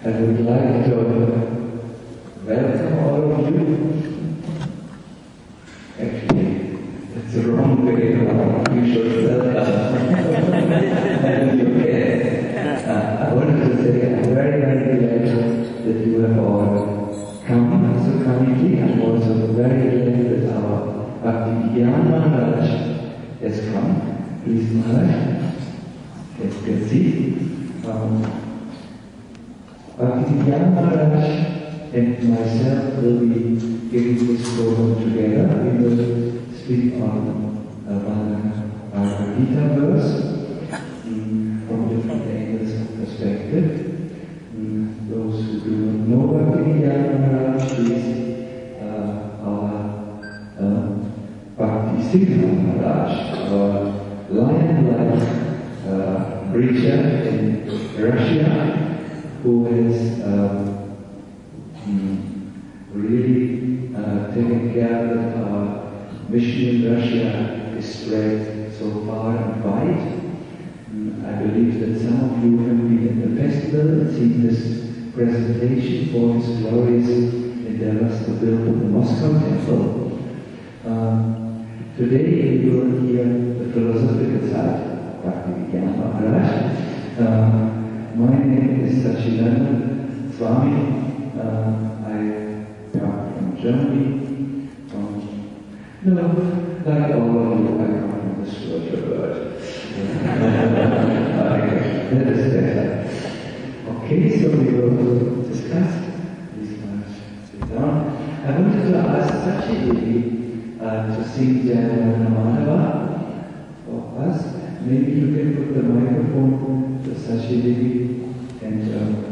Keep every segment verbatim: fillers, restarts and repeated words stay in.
I would like to welcome all of you. Actually, it's the wrong way around. You should welcome and you can. Uh, I wanted to say I'm very, very glad that you have all come so kindly. I'm also very glad that our Bhakti-Gyan Maharaj has come. Please, Maharaj, let's get seated. Um, Bhakti-Gyan Maharaj and myself will be giving this program together. We will speak on a Bhagavad Gita verse um, from different angles of perspective. Um, those who do not know Bhakti-Gyan Maharaj, please, uh, our uh, Bhakti Singha Maharaj, our lion-like uh, preacher in Russia, who has um, really uh, taken care that our mission in Russia is spread so far and wide. Um, I believe that some of you have been at the festival and seen this presentation for his glorious endeavors to build the Moscow temple. Um, today we will hear the philosophical side of Bhakti-Gyan Maharaj. Uh, My name is Sachidananda Swami. Uh, I come from Germany. Um, no, like all of you, I come from the spiritual world. That is better. Okay, so we will discuss. Please, sit down. I wanted to ask Sachi uh, to sing Jaya Madhava for us. Maybe you can put the microphone to Sachi Devi and uh,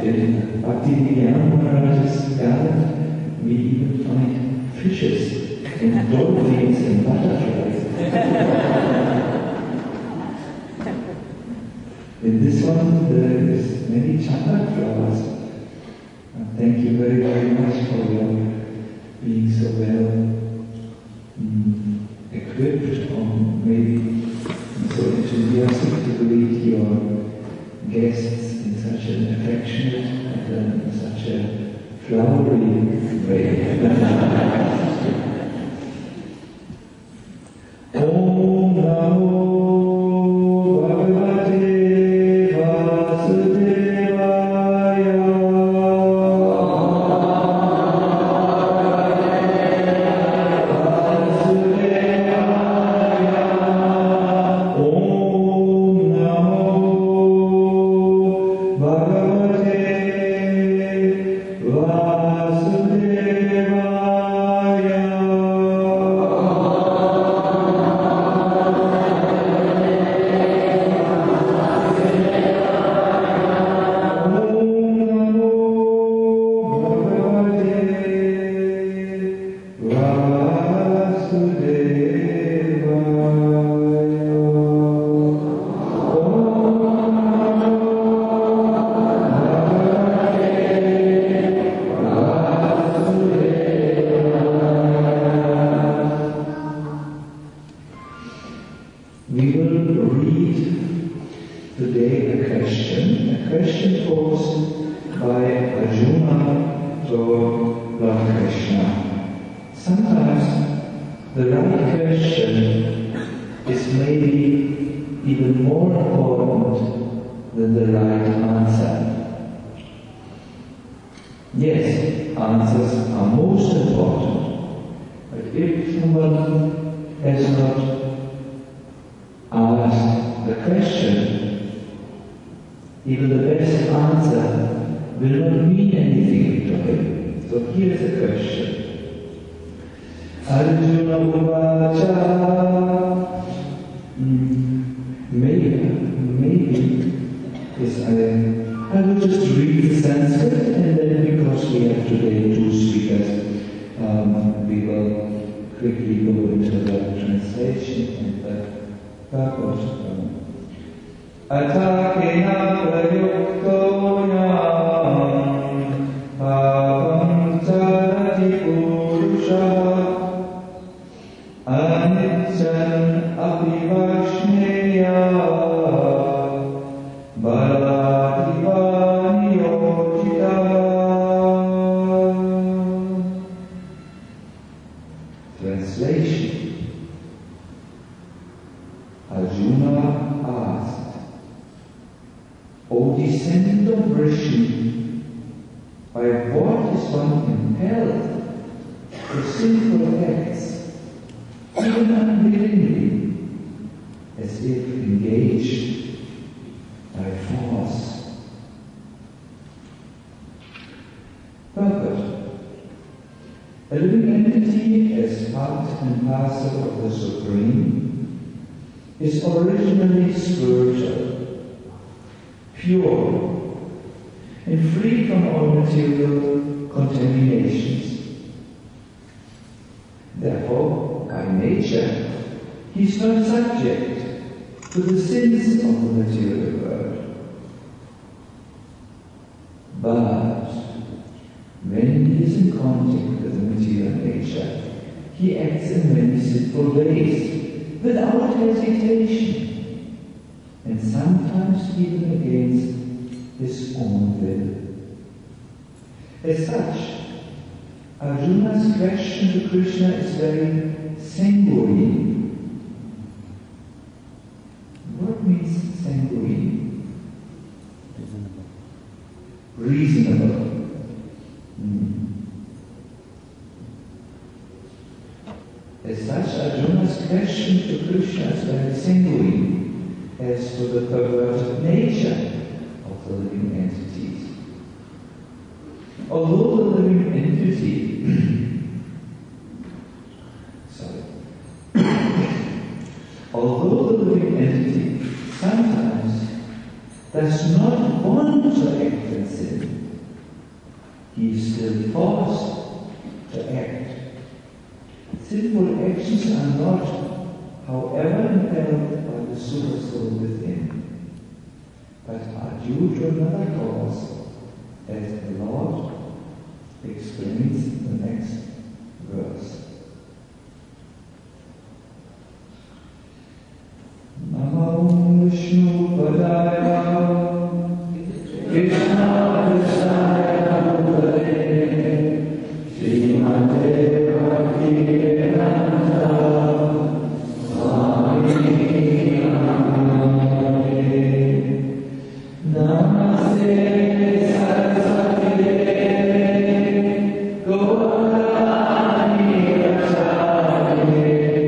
In Bhakti-Vinaya Maharaj's garden, we even find fishes and dolphins and butterflies. In this one, there is many chandak flowers. And thank you very, very much for your being so well um, equipped, or maybe so enthusiastic to greet your guests in such an affectionate and uh, such a flowery way. Om Namo Bhagavate Vasudevaya. We will read today a question, a question posed by Arjuna to Lord Krishna. Sometimes the right question is maybe even more important than the right answer. Yes, answers are most important, but if someone has not ask the question, even the best answer will not mean anything to him. So here's the question. Arjuna Uvacha. Mm, maybe, maybe, yes, I, I will just read the Sanskrit, and then because we have today two speakers, um, we will quickly go into the translation and the Atakena prayukto yam bhavam charati purusha aniccan abhivashneya balativa niyojita. Translation. Arjuna asked, O descendant of Rishi, by what is one compelled to sinful acts, even unwillingly, as if engaged by force? Purport. A living entity as part and parcel of the Supreme is originally spiritual, pure, and free from all material contaminations. Therefore, by nature, he is not subject to the sins of the material world. But when he is in contact with the material nature, he acts in many sinful ways, without hesitation, and sometimes even against his own will. As such, Arjuna's question to Krishna is very sanguine. What means sanguine? Reasonable. Reasonable. Hmm. As such, Arjuna's question to Krishna is very sanguine as to the perverted nature of the living entities. Although the living entity sorry although the living entity sometimes does not want to act in sin, still forced to act. Sinful actions are not, however, impelled by the super soul within, but are due to another cause, as the Lord explains in the next verse. Namo Vishnu Padaya Krishna Krishna Bhutale Srimate Bhaktivedanta Swami Namaste Namaste Saraswati Deve Gaurani Prasade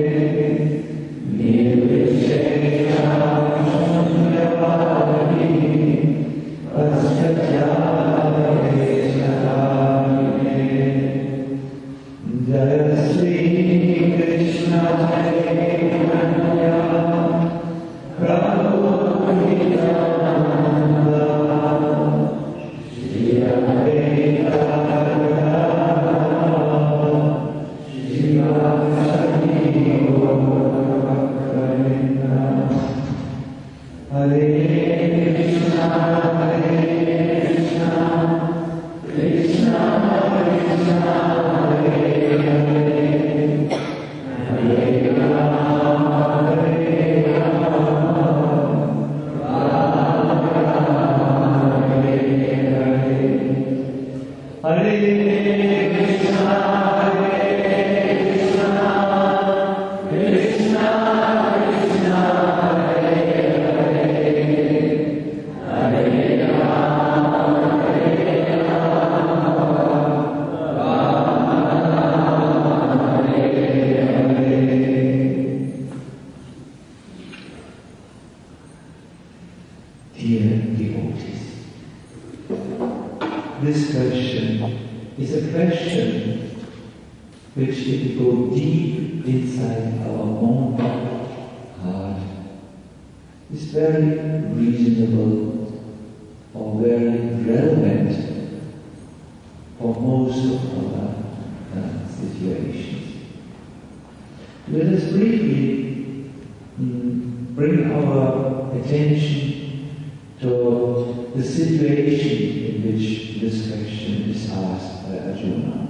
This question is a question which, if we go deep inside our own heart, is very reasonable or very relevant for most of our uh, situations. Let us briefly mm, bring our attention to the situation in which this question is asked by Arjuna.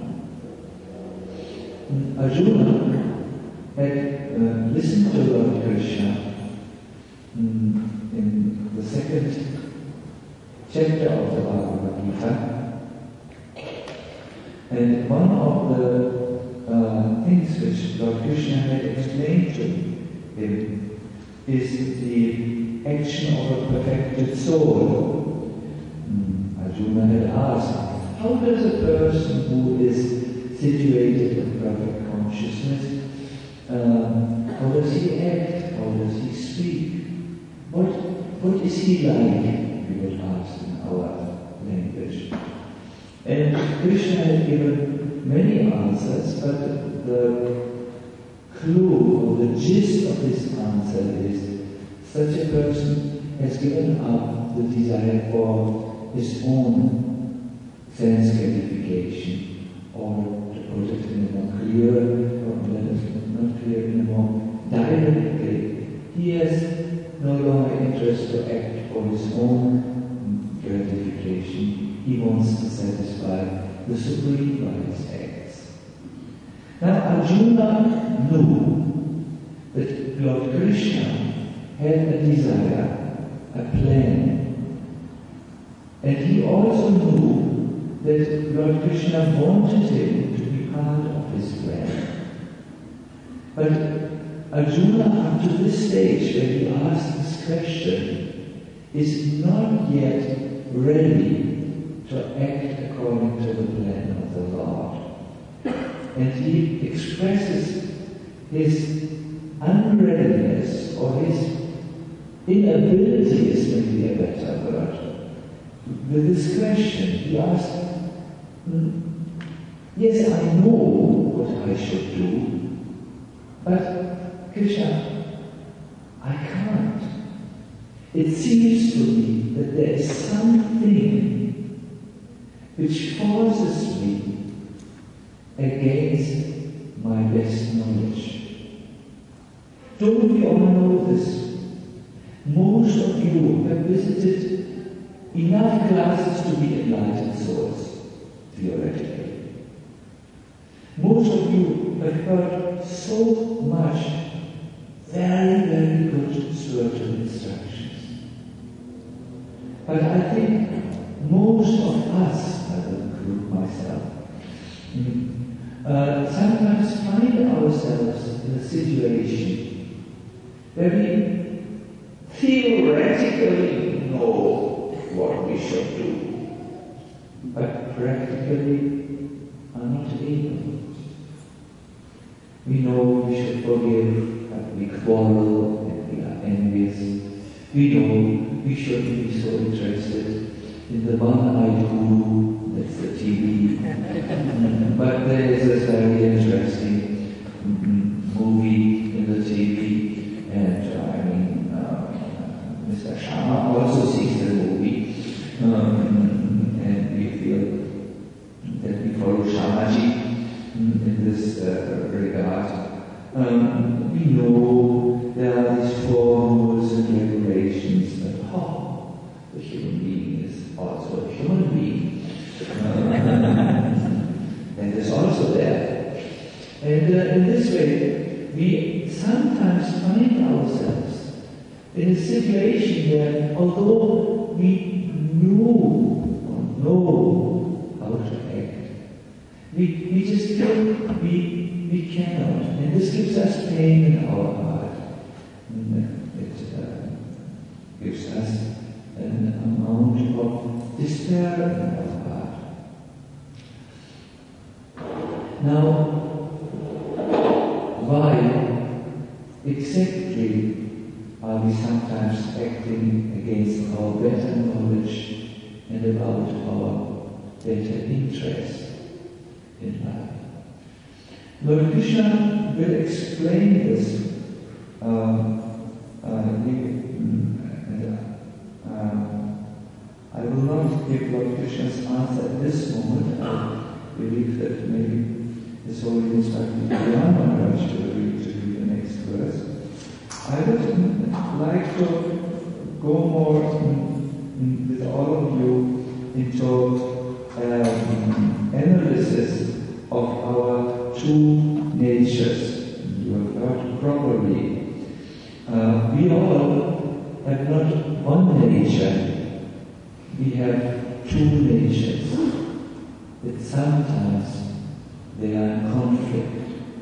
Arjuna had uh, listened to Lord Krishna um, in the second chapter of the Bhagavad Gita, and one of the uh, things which Lord Krishna had explained to him is the action of a perfected soul. Arjuna had asked, how does a person who is situated in perfect consciousness, um, how does he act, how does he speak? What, what is he like, we would ask in our language. And Krishna had given many answers, but the clue or the gist of his answer is such a person has given up the desire for his own sense gratification, or to put it in a more clear, or not clear, in a more direct way. He has no longer interest to act for his own gratification. He wants to satisfy the Supreme by his acts. Now Arjuna knew that Lord Krishna had a desire, a plan. And he also knew that Lord Krishna wanted him to be part of his plan. But Arjuna, up to this stage where he asked this question, is not yet ready to act according to the plan of the Lord. And he expresses his unreadiness, or his inability is maybe a better word, with this question. He asked, mm, yes, I know what I should do, but Krishna, I can't. It seems to me that there is something which forces me against my best knowledge. Don't we all know this? Most of you have visited enough classes to be enlightened souls, theoretically. Most of you have heard so much very, very good spiritual instructions. But I think most of us, I will include myself, uh, sometimes find ourselves in a situation where we theoretically know what we should do, but practically are not able. We know we should forgive, but we quarrel and we are envious. We know we shouldn't be so interested in the one-eyed guru, that's the T V. But there is a very interesting mm, movie in the T V, and uh, I mean, uh, Mister Sharma also sees the movie, um, and we feel that we follow Shamaji in this uh, regard. Um, we know there are these four rules and regulations that, oh, the human being is also a human being. Um, and is also there. And uh, in this way, we sometimes find ourselves in a situation where, although we knew or know how to act, we, we just feel we, we cannot. And this gives us pain in our heart. And it uh, gives us an amount of despair in our heart. Now, why exactly are we sometimes acting against our better knowledge and about our better interest in life? Lord Krishna will explain this. Um, uh, and, uh, I will not give Lord Krishna's answer at this moment. I believe that maybe His Holiness Bhakti Gyan Maharaj will read to you the next verse. I would like to go more in, with all of you into um, analysis of our two natures. You have heard properly. Uh, we all have not one nature. We have two natures. But sometimes they are in conflict.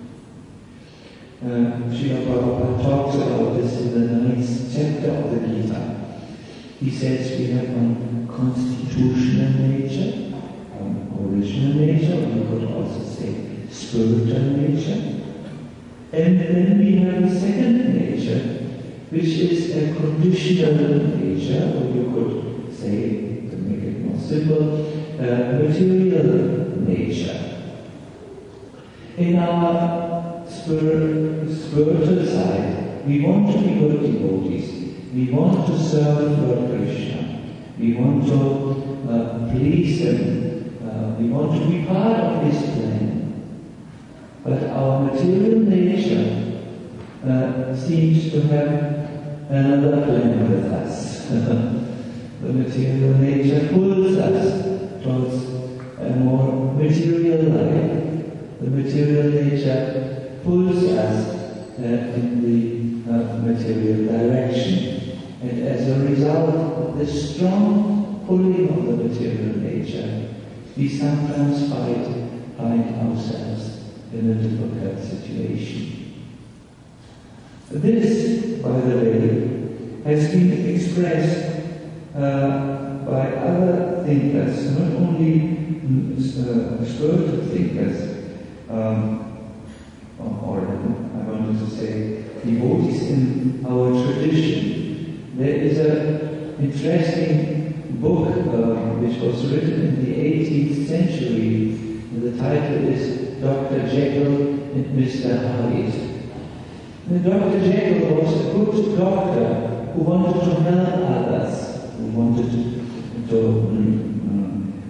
Uh, Srila Prabhupada talks about this in the ninth chapter of the Gita. He says we have one constitutional nature, one original nature, or you could also say spiritual nature. And then we have a second nature, which is a conditional nature, or you could say, to make it more simple, uh, material nature. In our spirit, spiritual side, we want to be good devotees. We want to serve Lord Krishna. We want to uh, please Him. Uh, we want to be part of His plan. But our material nature uh, seems to have another plan with us. The material nature pulls us towards a more material life. The material nature pulls us uh, in the uh, material direction. And as a result of this strong pulling of the material nature, we sometimes find, find ourselves in a difficult situation. This, by the way, has been expressed uh, by other thinkers, not only uh, spiritual thinkers, Um, or I wanted to say devotees in our tradition. There is an interesting book uh, which was written in the eighteenth century, and the title is Doctor Jekyll and Mister Hyde. And Doctor Jekyll was a good doctor who wanted to help others, who wanted to, to um, uh,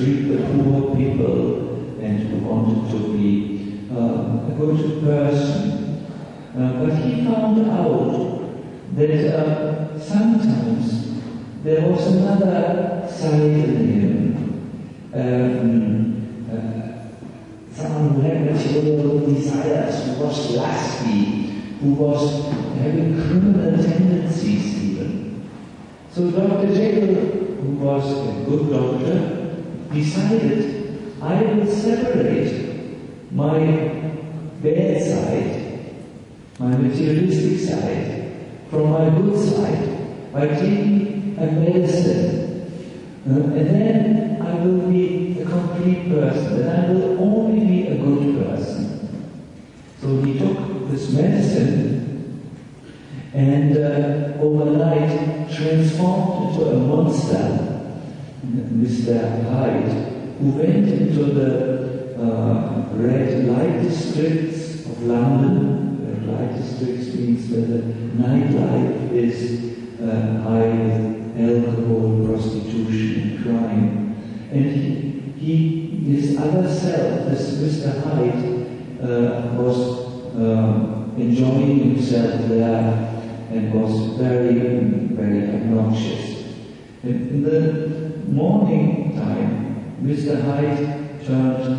treat the poor people and who wanted to be uh, a good person. Uh, but he found out that uh, sometimes there was another side in him. Um, uh, someone who had material desires, who was lusty, who was having criminal tendencies even. So Doctor Jekyll, who was a good doctor, decided, I will separate my bad side, my materialistic side, from my good side by taking a medicine. Uh, and then I will be a complete person, and I will only be a good person. So he took this medicine and uh, overnight transformed into a monster, Mister Hyde, who went into the uh, red light districts of London. Red light districts means where the nightlife is uh, high with alcohol, prostitution, and crime. And he, he his other self, this Mister Hyde, uh, was Um, enjoying himself there and was very, very obnoxious. And in the morning time, Mister Hyde turned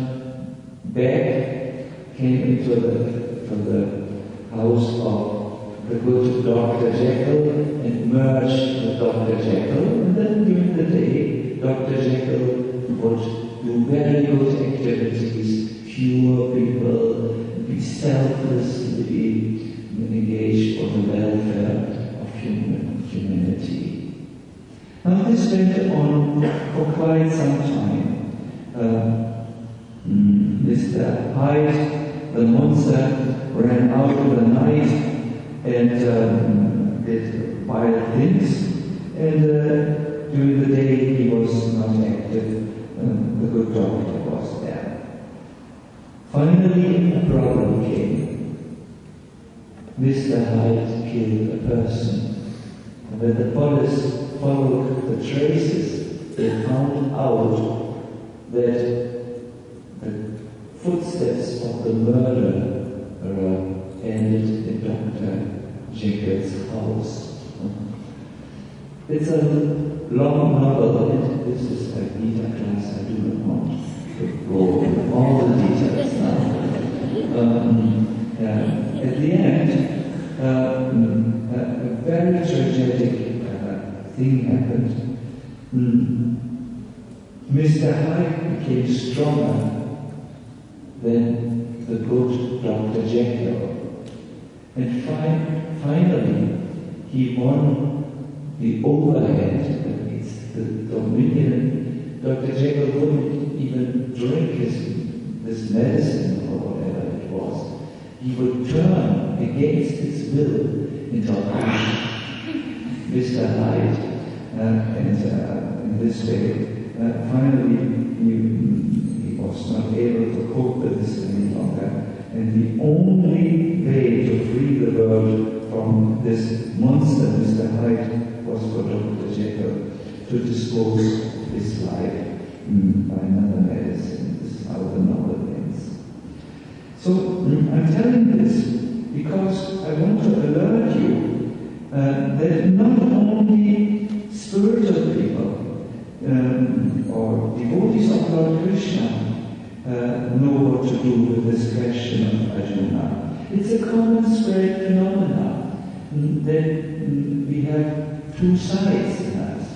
back, came into the, to the house of the good Doctor Jekyll and merged with Doctor Jekyll. And then during the day, Doctor Jekyll would do very good activities, cure people, be selflessly engaged for the welfare of human humanity. Now this went on for quite some time. Uh, Mister Hyde, the monster, ran out in the night and um, did wild things, and uh, during the day he was not active. Uh, the good doctor was there. Finally, a problem came. Mister Hyde killed a person. And when the police followed the traces, they found out that the footsteps of the murderer uh, ended in Doctor Jekyll's house. It's a long novel, and this is a Gita class. I do not want to go over all the details now. Um, uh, at the end, um, a, a very tragic uh, thing happened. Mm. Mister Hyde became stronger than the good Doctor Jekyll, and fi- finally he won the overhead. It's the dominion. Doctor Jekyll wouldn't even drink his, this medicine or whatever it was. He would turn against his will into Mister Hyde, uh, and uh, in this way, uh, finally he, he was not able to cope with this any longer. And the only way to free the world from this monster, Mister Hyde, was for Doctor Jekyll to dispose of his life mm, by another medicine. This is how the novel ends. So mm, I'm telling this because I want to alert you uh, that not only spiritual people um, or devotees of Lord Krishna uh, know what to do with this question of Arjuna. It's a common spread phenomenon mm, that mm, we have two sides in us.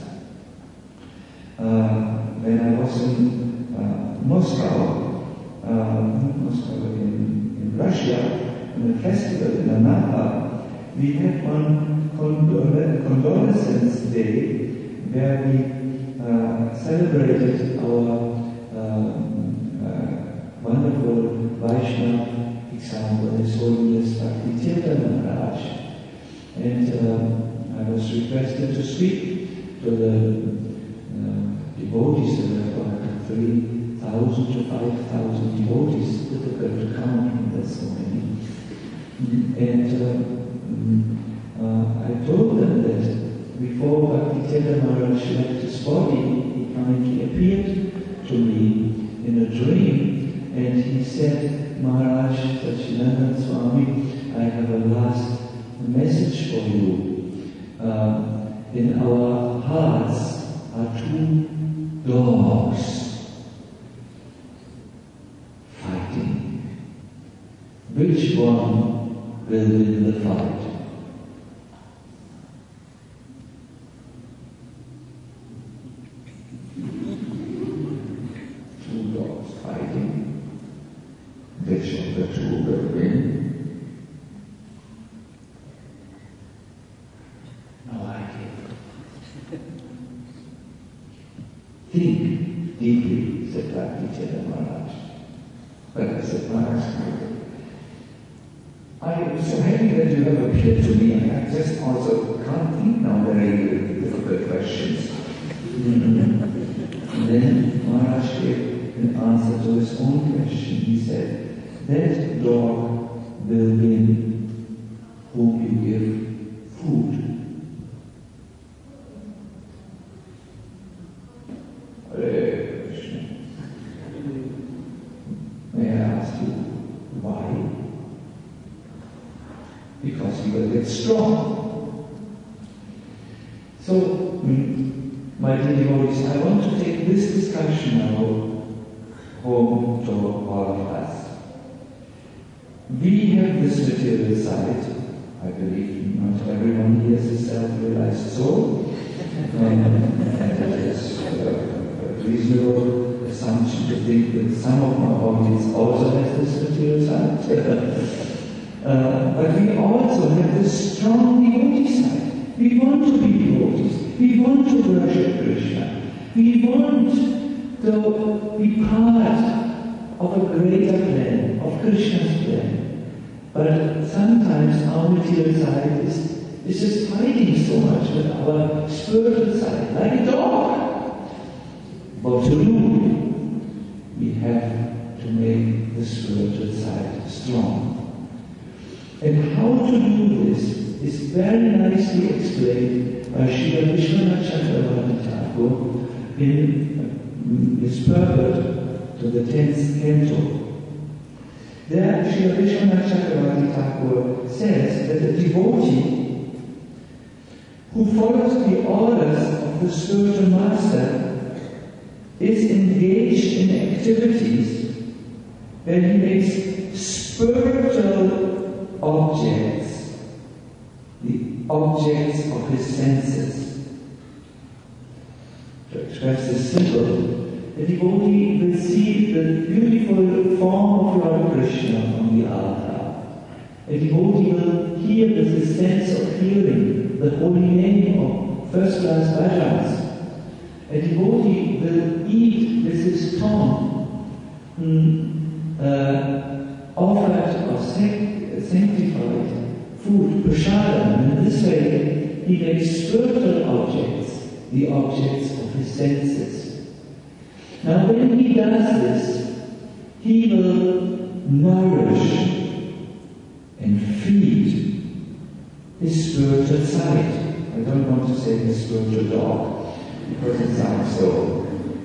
Uh, when I was in uh, Moscow, uh, Moscow in, in Russia, in a festival in Anapa, we had one condol- condolence day where we uh, celebrated our uh, uh, wonderful Vaishnava example, His Holiness Bhakti-Tirtha Maharaj. And uh, I was requested to speak to the uh, devotees. There were about three thousand to five thousand devotees. Difficult to count, there's so many. And uh, uh, I told them that before Bhakti-Tirtha Maharaj left his body, he kindly appeared to And he said, Maharaj Sachidananda Swami, I have a last message for you. Uh, in our hearts are two dogs fighting. Which one will win the fight? Two dogs fighting. Which of the two will win? No idea. Think deeply, said Bhakti Maharaj. But I said, Maharaj, I am so happy that you have appeared to me, and I just also can't think now very difficult questions. Mm-hmm. And then Maharaj gave an answer to his own question. He said, that dog will win whom you give food. Hare Krishna. May I ask you why? Because he will get strong. So, mm, my dear devotees, I want to take this discussion now home to all of us. We have this material side. I believe not everyone here is a self-realized soul. Um, and it is a reasonable assumption to think that some of my audience also has this material side. Uh, but we also have this strong devotee side. We want to be devotees. We want to worship Krishna. We want to be part of a greater plan, of Krishna's plan. But sometimes our material side is, is just fighting so much with our spiritual side, like a dog. What to do? We have to make the spiritual side strong. And how to do this is very nicely explained by Srila Vishwanath Chakravarti Thakur in his purport to the tenth canto. There, Srila Vishwanath Chakravarti Thakur says that a devotee who follows the orders of the spiritual master is engaged in activities where he makes spiritual objects, the objects of his senses. To express this simple, the devotee will see the beautiful form of Lord Krishna on the altar. A devotee will hear with his sense of hearing the holy name of first-class bhajans. A devotee will eat with his tongue mm, uh, offered or sanctified sanctified food, prasadam, and in this way he makes spiritual objects the objects of his senses. Now when he does this, he will nourish and feed his spiritual side. I don't want to say his spiritual dog, because it sounds so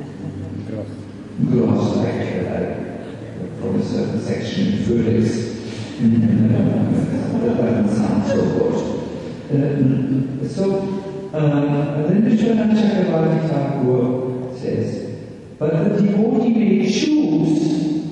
gross, like, like from a certain section in Phoenix. That doesn't sound so good. Uh, so, uh, then Vishwanath Chakravarti Thakur says, but the devotee may choose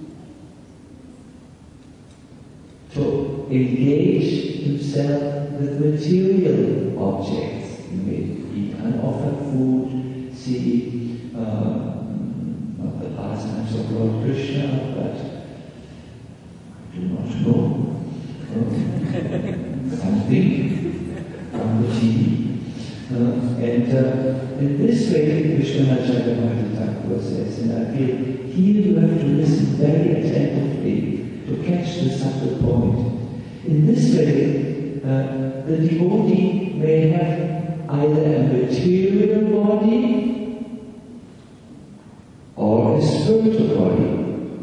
to engage himself with material objects. He may eat unoffered food, see uh, not the pastimes of Lord Krishna, but do not know um, something from the T V. Uh, and uh, in this way, Vishwanath Chakravarti Thakur says, and I feel here you have to listen very attentively to catch the subtle point. In this way, uh, the devotee may have either a material body or a spiritual body.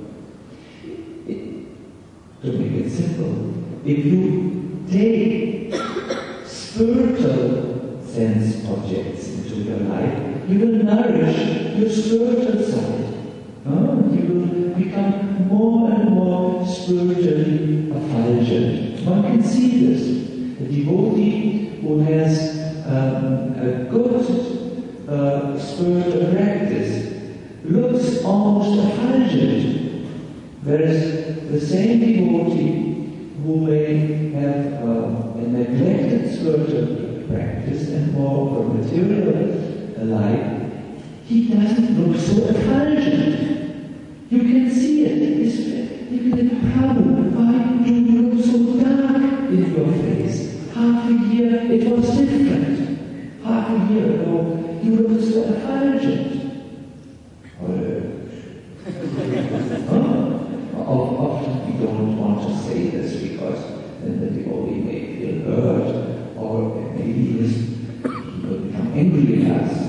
To make it simple, if you take spiritual sense objects into your life, you will nourish your spiritual side. Oh, you will become more and more spiritually effulgent. One can see this. A devotee who has um, a good uh, spiritual practice looks almost effulgent, whereas the same devotee who may have uh, a neglected spiritual practice and more of a material life, he doesn't look so effulgent. You can see it. It's, you can think, Prabhu, why do you look so dark in your face? Half a year it was different. Half a year ago you looked so effulgent. huh? Often we don't want to say this because then the devotee may feel hurt, or maybe he will become angry at us.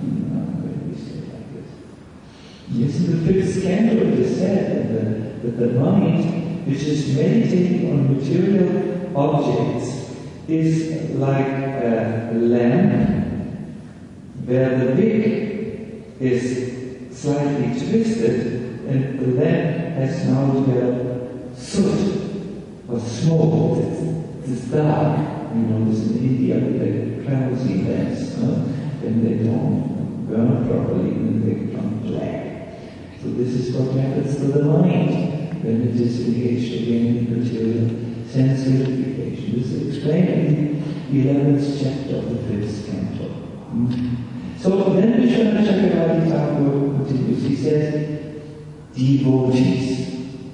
Yes, in the fifth canto it is said that the, that the mind, which is meditating on material objects, is like a lamp where the wick is slightly twisted and the lamp has now developed soot or smoke. It's, it's dark. You know this in India with the cloudy lamps. Huh? When they don't burn properly, then they become black. So this is what happens to the mind when it is engaged again in material sense gratification. This is explained in the eleventh chapter of the fifth canto. Mm-hmm. So then Vishwanath Chakravarti Thakur continues. He says, devotees.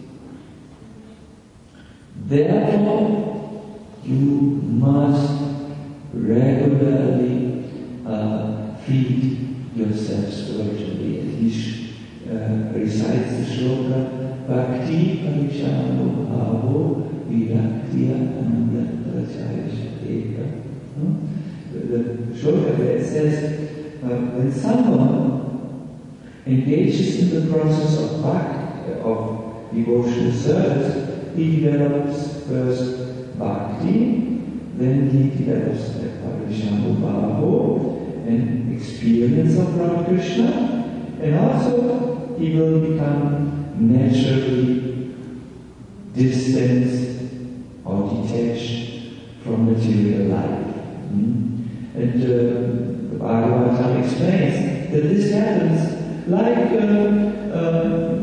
Therefore, you must regularly uh, feed yourself spiritually. And he Uh, recites the shloka Bhakti Parishano Bhavo Viraktiya Anandatrachaya Shadeka. The shloka where it says uh, when someone engages in the process of bhakti, of devotional service, he develops first bhakti, then he develops Parishano Bhavo, an experience of Lord Krishna, and also he will become naturally distanced or detached from material life. Mm? And uh, the Bhagavatam explains that this happens like uh, uh,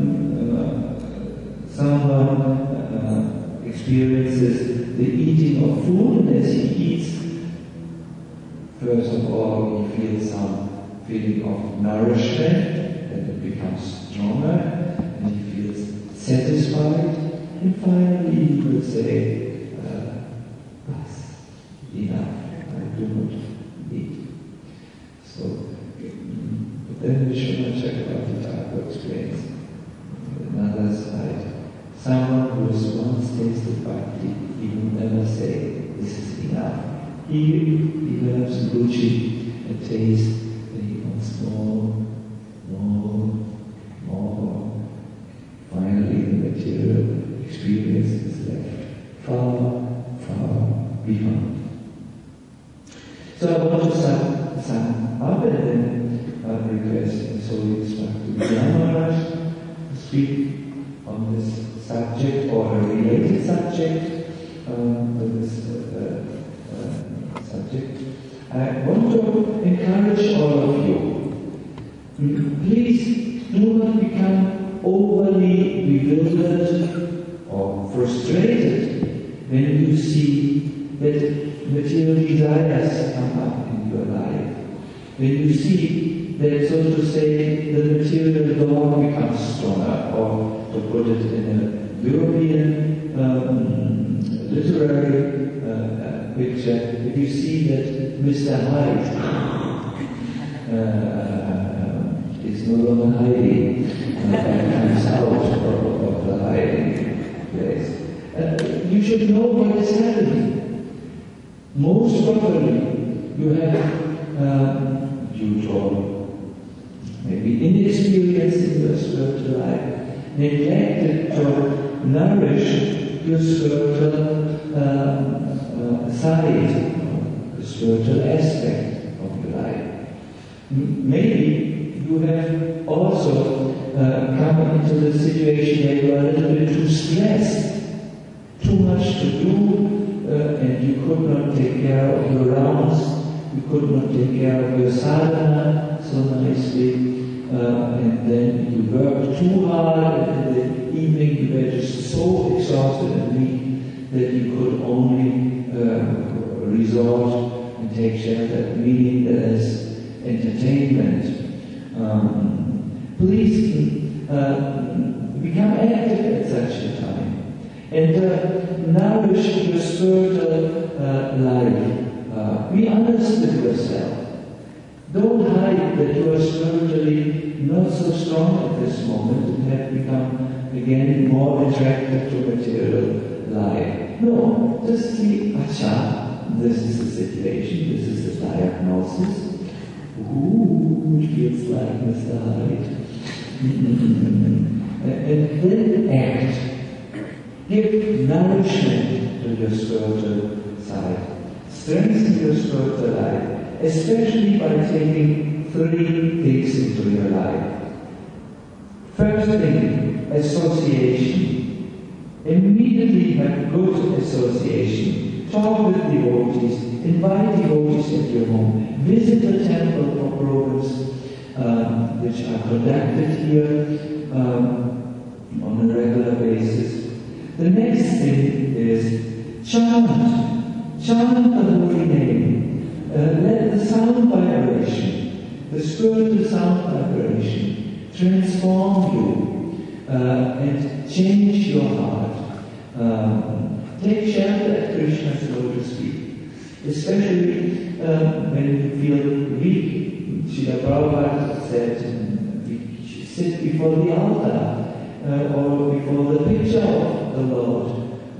uh, someone uh, experiences the eating of food, and as he eats, first of all he feels some feeling of nourishment, and it becomes stronger, and he feels satisfied, and finally he will say, uh, that's enough, I do not eat. So, but then Vishwanath Chakravarti Thakur explains another side. Someone who has once tasted bhakti, he will never say, this is enough. He develops ruchi, a taste, and he wants more, more, more. Finally, the material experience is left far, far behind. So I want to sum, sum up and then uh, request Holiness Bhakti Maharaj to speak on this subject or a related subject uh, to this uh, uh, subject. I want to encourage all of you, please do not become overly bewildered or frustrated when you see that material desires come up in your life. When you see that, so to say, the material dog becomes stronger, or to put it in a European um, literary uh, picture, if you see that Mister Hyde uh, is no longer hiding, uh, and comes out of, of the hiding place, uh, you should know what is happening. Most probably, you have, uh, due to maybe inexperience in your spiritual life, neglected to nourish your spiritual uh, uh, side, the spiritual aspect of your life. Maybe you have also uh, come into the situation where you are a little bit too stressed, too much to do, uh, and you could not take care of your rounds, you could not take care of your sadhana so nicely, uh, and then you worked too hard, and in the evening you were just so exhausted and weak that you could only uh, resort and take shelter, meaningless entertainment. Um, please uh, become active at such a time and uh, nourish your spiritual uh, life. Uh, be honest with yourself. Don't hide that you are spiritually not so strong at this moment and have become again more attracted to material life. No, just see, acha, this is the situation, this is the diagnosis. Ooh, it feels like Mister Hyde. And then act. Give nourishment to your spiritual side. Strengthen your spiritual life, especially by taking three things into your life. First thing, association. Immediately have good association. Talk with devotees. Invite devotees at your home. Visit the temple for programs um, which are conducted here um, on a regular basis. The next thing is chant. Chant the holy name. Uh, let the sound vibration, the spiritual sound vibration, transform you uh, and change your heart. Um, take shelter at Krishna's lotus feet, especially uh, when you feel weak. Srila Prabhupada said, we should sit before the altar uh, or before the picture of the Lord.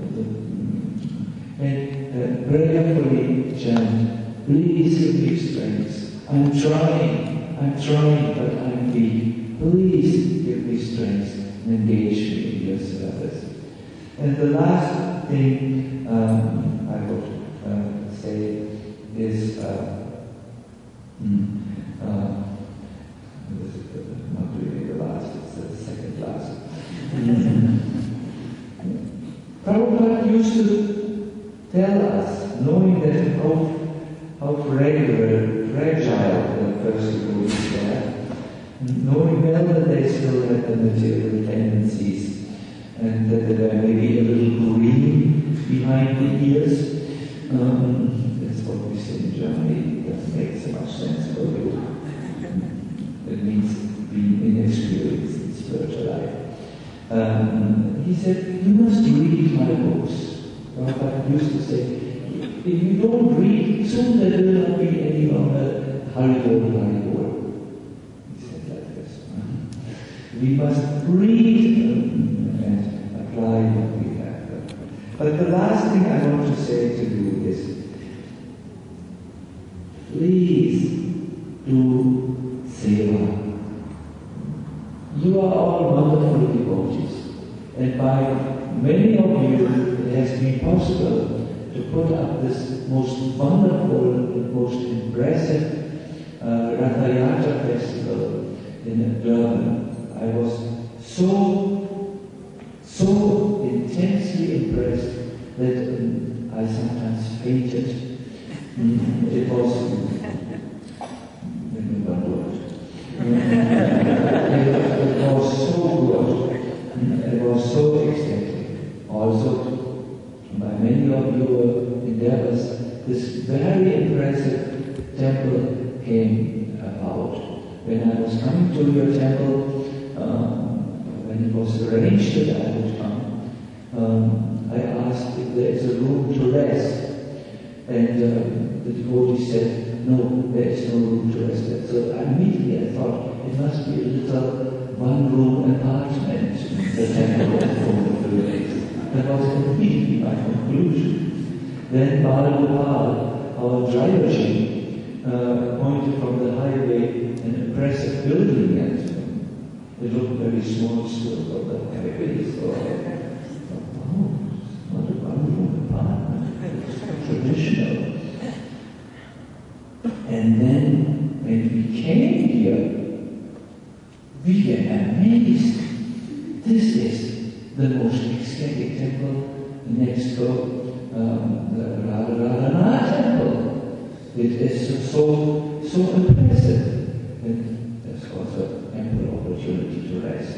And uh, prayerfully chant, please give me strength. I'm trying, I'm trying, but I'm weak. Please give me strength and engage me in your service. And the last thing um, I would uh, say is, uh, mm, uh, this is not really the last, it's the second last. Prabhupada used to tell us, knowing that how, how fragile, fragile the person was there, knowing well that they still had the material tendencies and that they were maybe a little green behind the ears. Um, that's what we say in Germany. It doesn't make so much sense for you. It means being inexperienced in spiritual life. Um, he said, you must read my books. Prabhupada used to say, if you don't read, soon there will not be any longer Haribol, Haribol. He said like this. We must read um, and apply what we have. But the last thing I want to say to you is, please do seva. You are all wonderful devotees, and by many of you it has been possible to put up this most wonderful, most impressive uh, Ratha Yatra festival in Durban. I was so, so intensely impressed that um, I sometimes fainted. Mm, it was, let me one word. It was so good. It was so ecstatic. Also, by many of your endeavors, this very impressive temple came about. When I was coming to your temple, um, when it was arranged that I would come, um, I asked if there is a room to rest. And uh, the devotee said, no, there is no room to rest. So immediately I thought, it must be a little one-room apartment in the temple of the village. That was immediately my conclusion. Then Bala Gopal, our Driverji, uh, pointed from the highway an impressive building, and it looked very small still, but the highway is all, oh, it's not a one-room apartment, it's traditional. And then when we came here, amazed. This is the most ecstatic temple next to um, the Radha Radha temple. It is so, so impressive. And there's also ample opportunity to rest.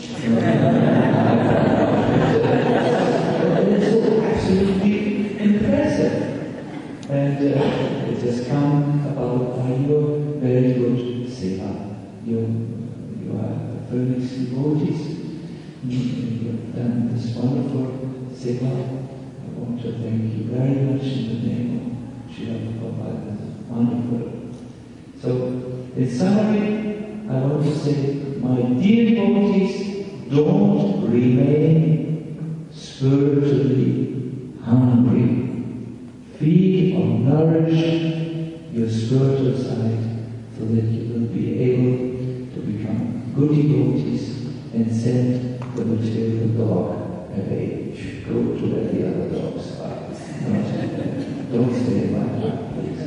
It is so absolutely impressive. And uh, it has come about by your very good seva. You, you are Phoenix devotees. You have done this wonderful seva. I want to thank you very much in the name of Srila Prabhupada. It's wonderful. So, in summary, I want to say, my dear devotees, don't remain spiritually hungry. Feed or nourish your spiritual side so that you will be able to become good devotees and send the material dog away. Go to where the other dogs are. Don't stay in my heart, please.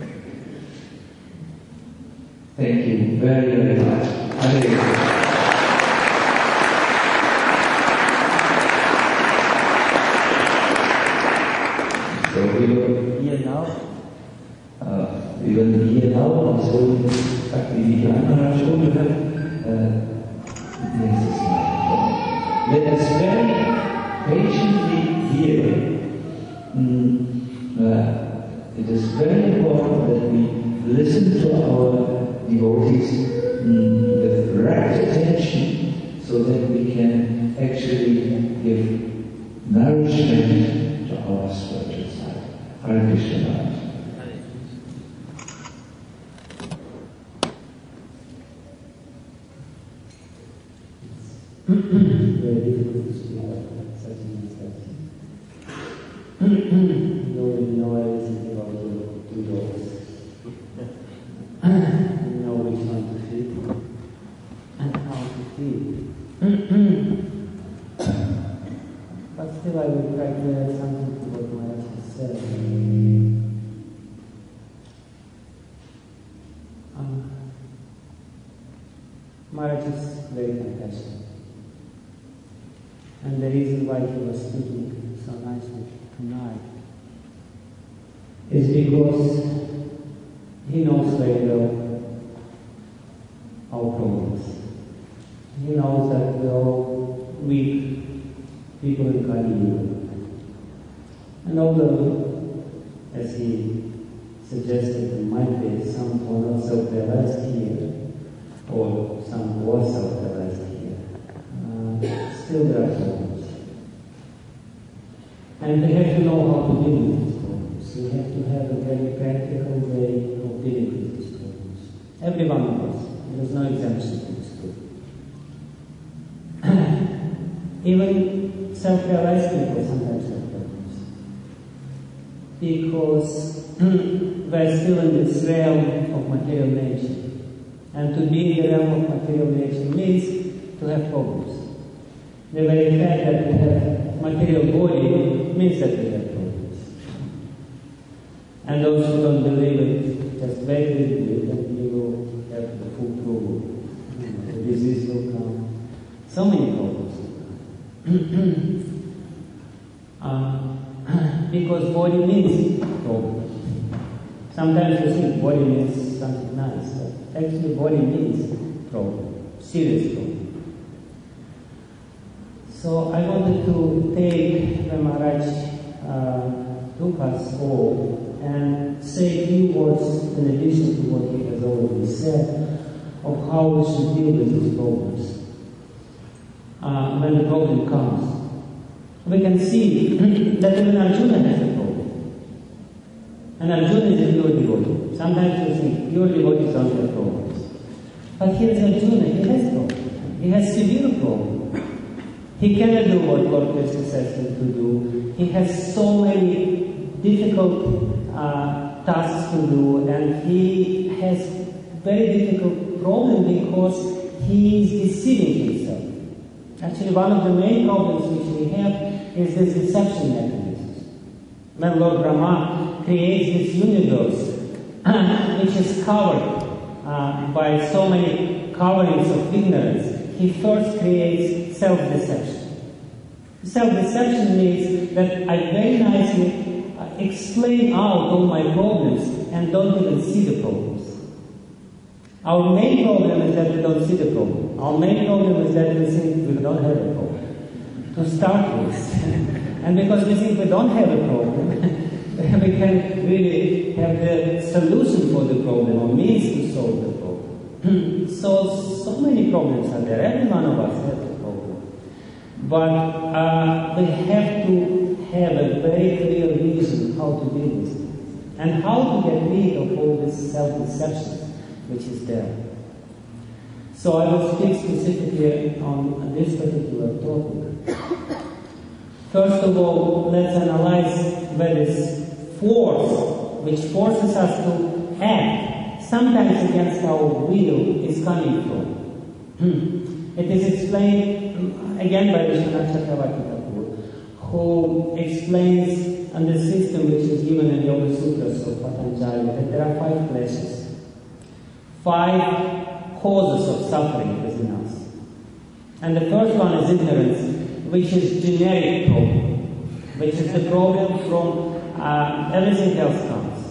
Thank you very, very much. Hare So we will here now. Uh, we will here now also Bhaktivedanta Maharaj. This is my Let us very patiently hear. Mm, uh, it is very important that we listen to our devotees mm, with rapt attention so that we can actually give nourishment to our spiritual side. Hare Krishna Maharaj. Very difficult to speak about such an instruction. You already know everything about the two dogs. You know which one to feed and how to feed. But still I would like to add something to what Maharaj has said. Um, Maharaj is very compassionate. And the reason why he was speaking so nicely tonight is because he knows very well our problems. He knows that we are all weak people in Kali Yuga. And although, as he suggested, there might be some who are not self-realized here, or some who are self-realized here, uh, still there are problems. And we have to know how to deal with these problems. We have to have a very practical way of dealing with these problems. Every one of us. There is no exemption to this group. Even self-realized people sometimes have problems. Because we're still in this realm of material nature. And to be in the realm of material nature means to have problems. The very fact that we have material body means that we have problems. And those who don't believe it, just wait a little bit and you will have the full proof. The disease will come. So many problems will come. uh, because body means problem. Sometimes you think body means something nice, but actually body means problem, serious problem. So I wanted to take the Maharaj uh, took us all and say a few words in addition to what he has already said of how we should deal with these problems. Uh, when the problem comes, we can see that even Arjuna has a problem. And Arjuna is a pure devotee. Sometimes you think pure devotees don't have problems. But here's Arjuna, he has problems. He has severe problems. He cannot do what Lord Krishna says him to do. He has so many difficult uh, tasks to do, and he has very difficult problem because he is deceiving himself. Actually, one of the main problems which we have is this deception mechanism. When Lord Brahma creates this universe, which is covered uh, by so many coverings of ignorance, he first creates self-deception. Self-deception means that I very nicely explain out all my problems and don't even see the problems. Our main problem is that we don't see the problem. Our main problem is that we think we don't have a problem, to start with. And because we think we don't have a problem, we can really have the solution for the problem or means to solve the problem. so, so many problems are there. Every one of us has a problem. But uh, we have to have a very clear vision how to deal with it and how to get rid of all this self-deception which is there. So I will speak specifically on this particular topic. First of all, let's analyze where this force, which forces us to act, sometimes against our will, is coming from. It is explained again by Vishwanath Chakravarti Thakur, who explains on the system which is given in Yoga Sutras of Patanjali that there are five pleasures. Five causes of suffering within us. And the first one is ignorance, which is generic problem, which is the problem from uh, everything else comes.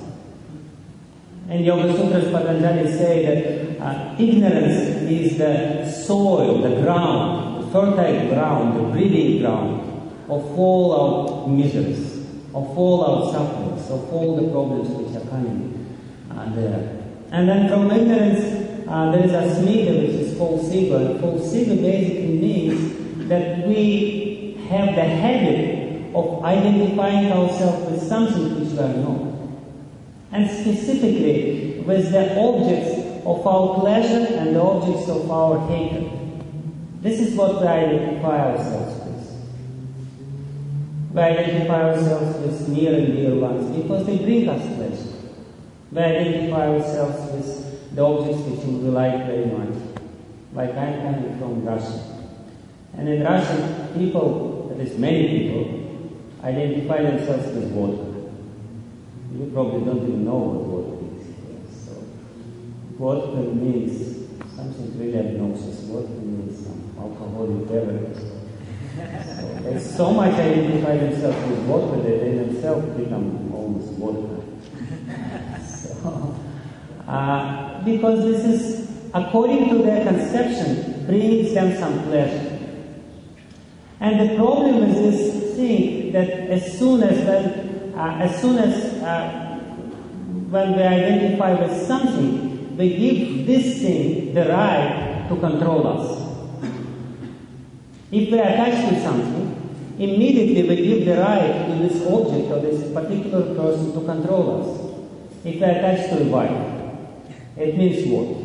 In Yoga Sutras, Patanjali say that uh, ignorance is the soil, the ground, the fertile ground, the breeding ground of all our miseries, of all our sufferings, of all the problems which are coming uh, there. And then from ignorance, uh, there is a smita, which is false ego. And false ego basically means that we have the habit of identifying ourselves with something which we are not. And specifically with the objects of our pleasure and the objects of our hatred. This is what we identify ourselves with. We identify ourselves with near and dear ones because they bring us pleasure. We identify ourselves with the objects which we like very much. Like I'm coming from Russia. And in Russia, people, at least many people, identify themselves with vodka. You probably don't even know what vodka is. So, vodka means something really obnoxious. Vodka means some alcoholic beverage. So, they so much identify themselves with vodka that they themselves become almost vodka. So, uh, because this is, according to their conception, brings them some pleasure. And the problem is this thing that as soon as when, uh, as soon as uh, when we identify with something, we give this thing the right to control us. If we are attached to something, immediately we give the right to this object or this particular person to control us. If we are attached to a wife, it means what?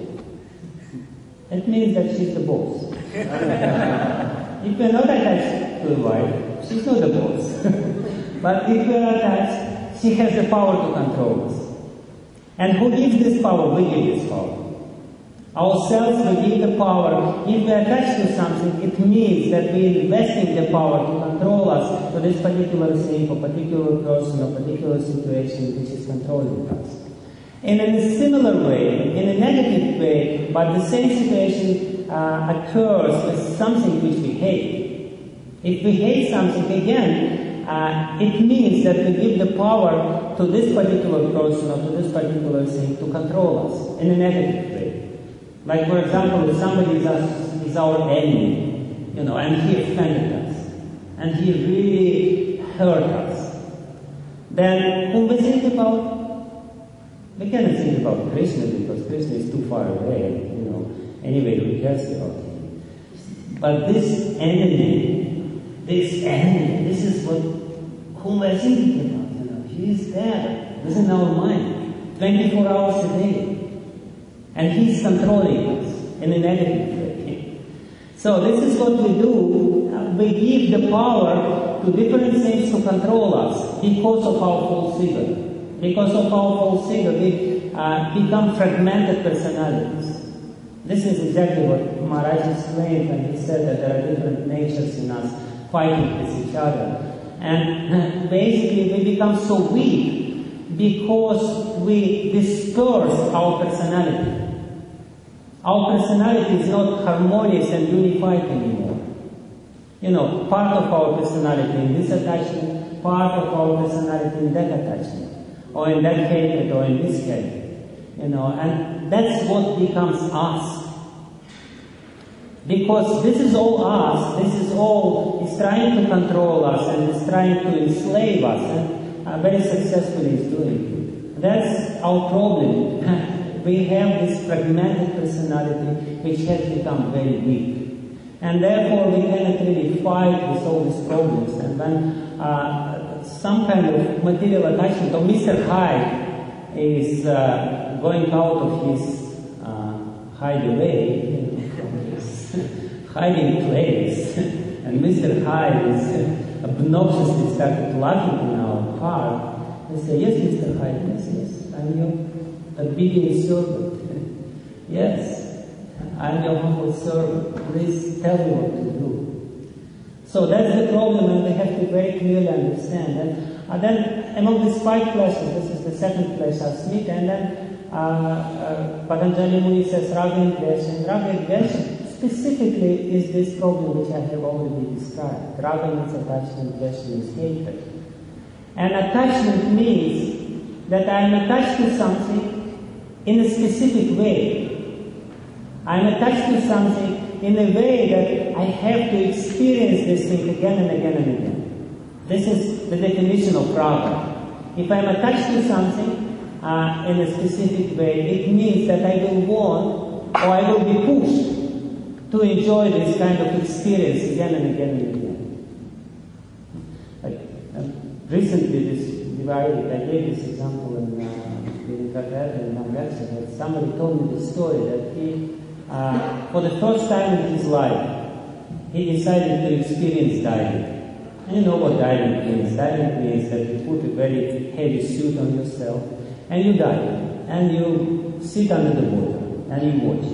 It means that she's the boss. If we are not attached to a wife, she's not the boss. But if we are attached, she has the power to control us. And who gives this power? We give this power. Ourselves, we give the power. If we are attached to something, it means that we are investing the power to control us to this particular thing, or particular person, or particular situation which is controlling us. And in a similar way, in a negative way, but the same situation uh, occurs with something which we hate. If we hate something, again, uh, it means that we give the power to this particular person or to this particular thing to control us in a negative way. Like, for example, if somebody is, us, is our enemy, you know, and he offended us, and he really hurt us, then whom we think about? We cannot think about Krishna because Krishna is too far away, you know, anyway, who cares about him? But this enemy, this enemy, this is what, whom we're thinking about, you know, he is there, this is in our mind, twenty-four hours a day. And he's controlling us in a negative way. So this is what we do. We give the power to different things to control us because of our false ego. Because of our false ego, we uh, become fragmented personalities. This is exactly what Maharaj explained when he said that there are different natures in us fighting with each other. And basically we become so weak because we disperse our personality. Our personality is not harmonious and unified anymore. You know, part of our personality in this attachment, part of our personality in that attachment, or in that hatred, or in this hatred. You know, and that's what becomes us. Because this is all us, this is all, is trying to control us and is trying to enslave us, and uh, very successfully is doing it. That's our problem. We have this fragmented personality which has become very weak. And therefore we cannot really fight with all these problems. And when uh, some kind of material attachment, or Mister Hyde is uh, going out of his uh, hideaway, you know, from his hiding place, and Mister Hyde is obnoxiously started laughing in our park, they say, yes, Mister Hyde, yes, yes, I'm your obedient servant. Yes, I'm your humble servant. Please tell me what to do. So that's the problem, and we have to very clearly understand. And uh, then among these five classes, this is the second class of Smith, and then uh, uh, Patanjali Muni says Raga and Dvesh, and Raga and Dvesh specifically is this problem which I have already described. Raga means attachment, Dvesh means hatred. And attachment means that I am attached to something in a specific way. I am attached to something in a way that I have to experience this thing again and again and again. This is the definition of raga. If I am attached to something uh, in a specific way, it means that I will want, or I will be pushed to enjoy this kind of experience again and again and again. Like, um, recently, this divided, I gave this example in, uh, in Calcutta, in my lecture, that somebody told me the story that he Uh, for the first time in his life, he decided to experience diving. And you know what diving means. Diving means that you put a very heavy suit on yourself and you dive. And you sit under the water and you watch.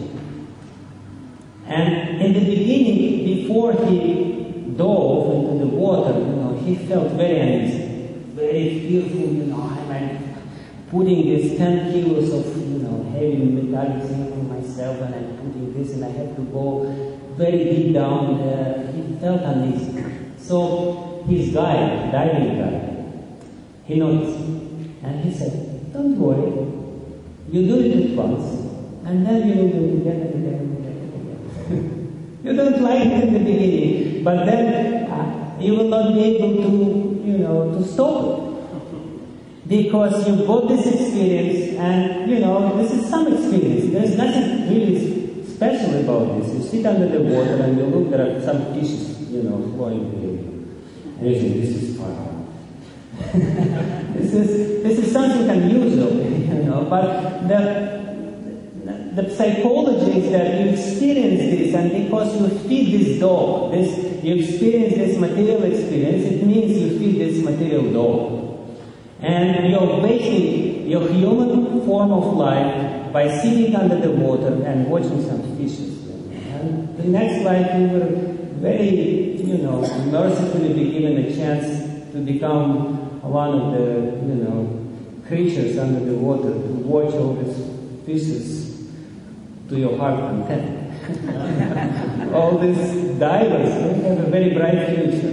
And in the beginning, before he dove into the water, you know, he felt very uneasy, very fearful, you know, I'm putting this ten kilos of, you know, heavy metallic thing on myself, and I'm putting this, and I have to go very deep down there. He felt uneasy. So his guide, diving guide, he noticed, and he said, don't worry, you do it at once, and then you will do it again and again and again and again. You don't like it in the beginning, but then uh, you will not be able to, you know, to stop it. Because you got this experience, and you know, this is some experience. There's nothing really special about this. You sit under the water and you look, there are some fishes, you know, flowing with you. And you think, this is fun. this is this is something unusual, you know, but the the psychology is that you experience this, and because you feed this dog, this you experience this material experience, it means you feed this material dog. And you're basing your human form of life by sitting under the water and watching some fishes. And the next life you were very, you know, mercifully be given a chance to become one of the, you know, creatures under the water, to watch all these fishes to your heart content. All these divers, they have a very bright future.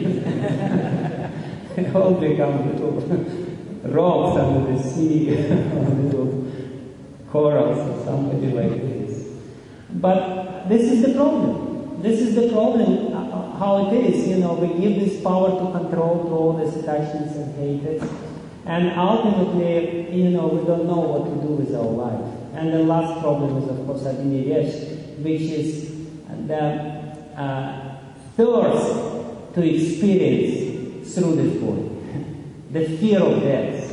They all become little rocks under the sea, or little corals or something like this. But this is the problem. This is the problem, uh, how it is. You know, we give this power to control to all these attachments and hatreds, and ultimately, you know, we don't know what to do with our life. And the last problem is, of course, Abhinivesh, which is the uh, thirst to experience through this body, the fear of death.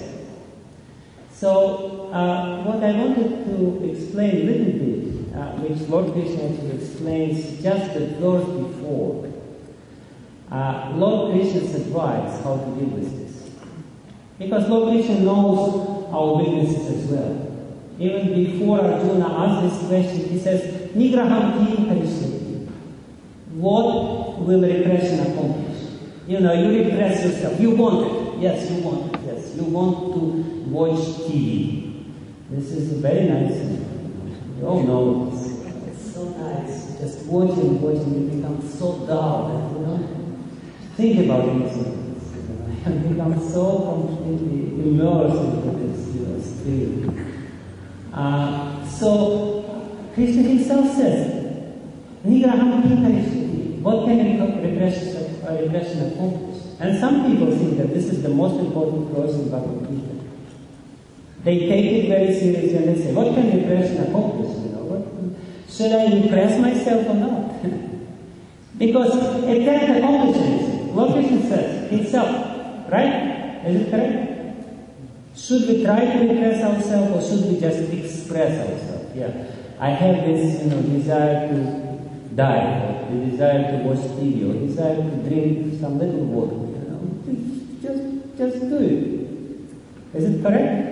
So, uh, what I wanted to explain a little bit, uh, which Lord Krishna actually explains just the verse before, uh, Lord Krishna's advice how to deal with this. Because Lord Krishna knows our weaknesses as well. Even before Arjuna asked this question, he says, Nigraham ki harishyati. What will repression accomplish? You know, you repress yourself. You want it. Yes, you want it. Yes, you want to watch T V. This is a very nice thing. You all know this. so nice. Just watching, watching, you become so dull that you don't think about anything. You become so completely immersed into this, you know, stream. Uh, so, Krishna himself says, Nigraham Kitarishiti, what can repression, uh, repression accomplish? And some people think that this is the most important verse in Bhagavad Gita. They take it very seriously and they say, what can repression accomplish? You know, what, should I impress myself or not? Because it can't accomplish anything. Lord Krishna says himself, right? Is it correct? Should we try to impress ourselves or should we just express ourselves? Yeah. I have this, you know, desire to die, or the desire to watch T V, or desire to drink some little water. You know, just, just do it. Is it correct?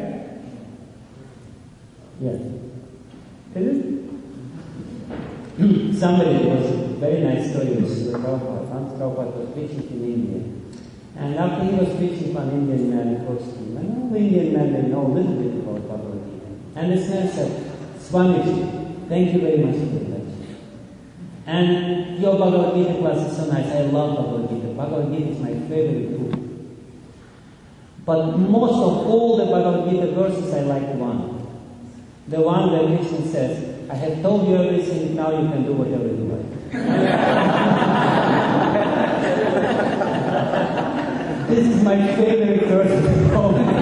Yes. Is it? Somebody, it was a very nice story with Srila Prabhupada. Srila Prabhupada was preaching in India. And after he was preaching, an Indian man approached him. And all the Indian men, they know a little bit about Bhagavad Gita. And this man said, Swamiji, thank you very much for the lecture. And your Bhagavad Gita class is so nice. I love Bhagavad Gita. Bhagavad Gita is my favorite book. But most of all the Bhagavad Gita verses, I like one. The one that Krishna says, I have told you everything, now you can do whatever you like. This is my favorite verse of Bhagavad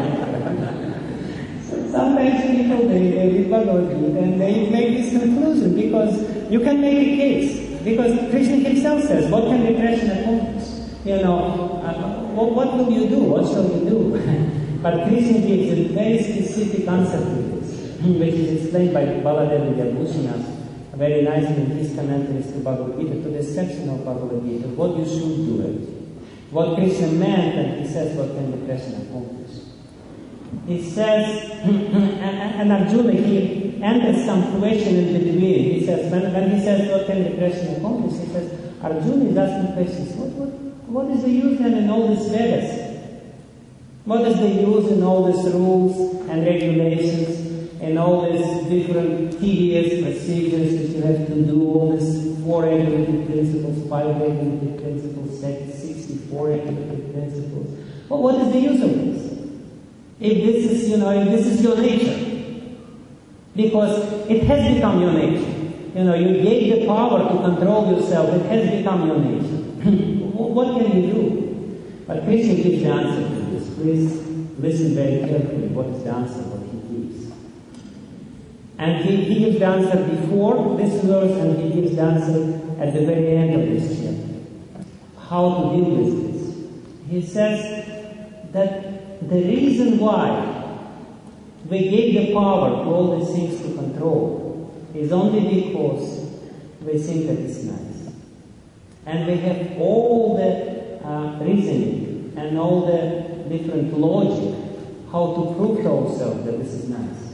Gita. Sometimes people, they, they read Bhagavad Gita and they make this conclusion because you can make a case. Because Krishna himself says, what can depression accomplish? You know, uh, what, what will you do? What shall you do? But Krishna gives a very specific answer to this, which is explained by Baladev Vidyabhushana, very nicely in his commentaries to Bhagavad Gita, to this section of Bhagavad Gita, what you should do it. What Krishna meant, and he says what can depression accomplish. He says, and, and Arjuna, he enters some question in between. He says, when, when he says what can depression accomplish, he says, Arjuna is asking questions, what, what, what is the use then in all these Vedas? What is the use in all these rules and regulations and all these different tedious procedures that you have to do, all these four regulative principles, five regulative principles, sixty-four regulative principles? Well, what is the use of this? If this is, you know, if this is your nature, because it has become your nature. You know, you gave the power to control yourself, it has become your nature. What can you do? But Krishna gives the answer to this. Please listen very carefully. What is the answer, what he gives? And he, he gives the answer before this verse and he gives the answer at the very end of this chapter. How to deal with this? He says that the reason why we gave the power to all these things to control is only because we think that it's nice. And we have all the uh, reasoning and all the different logic how to prove to ourselves that this is nice.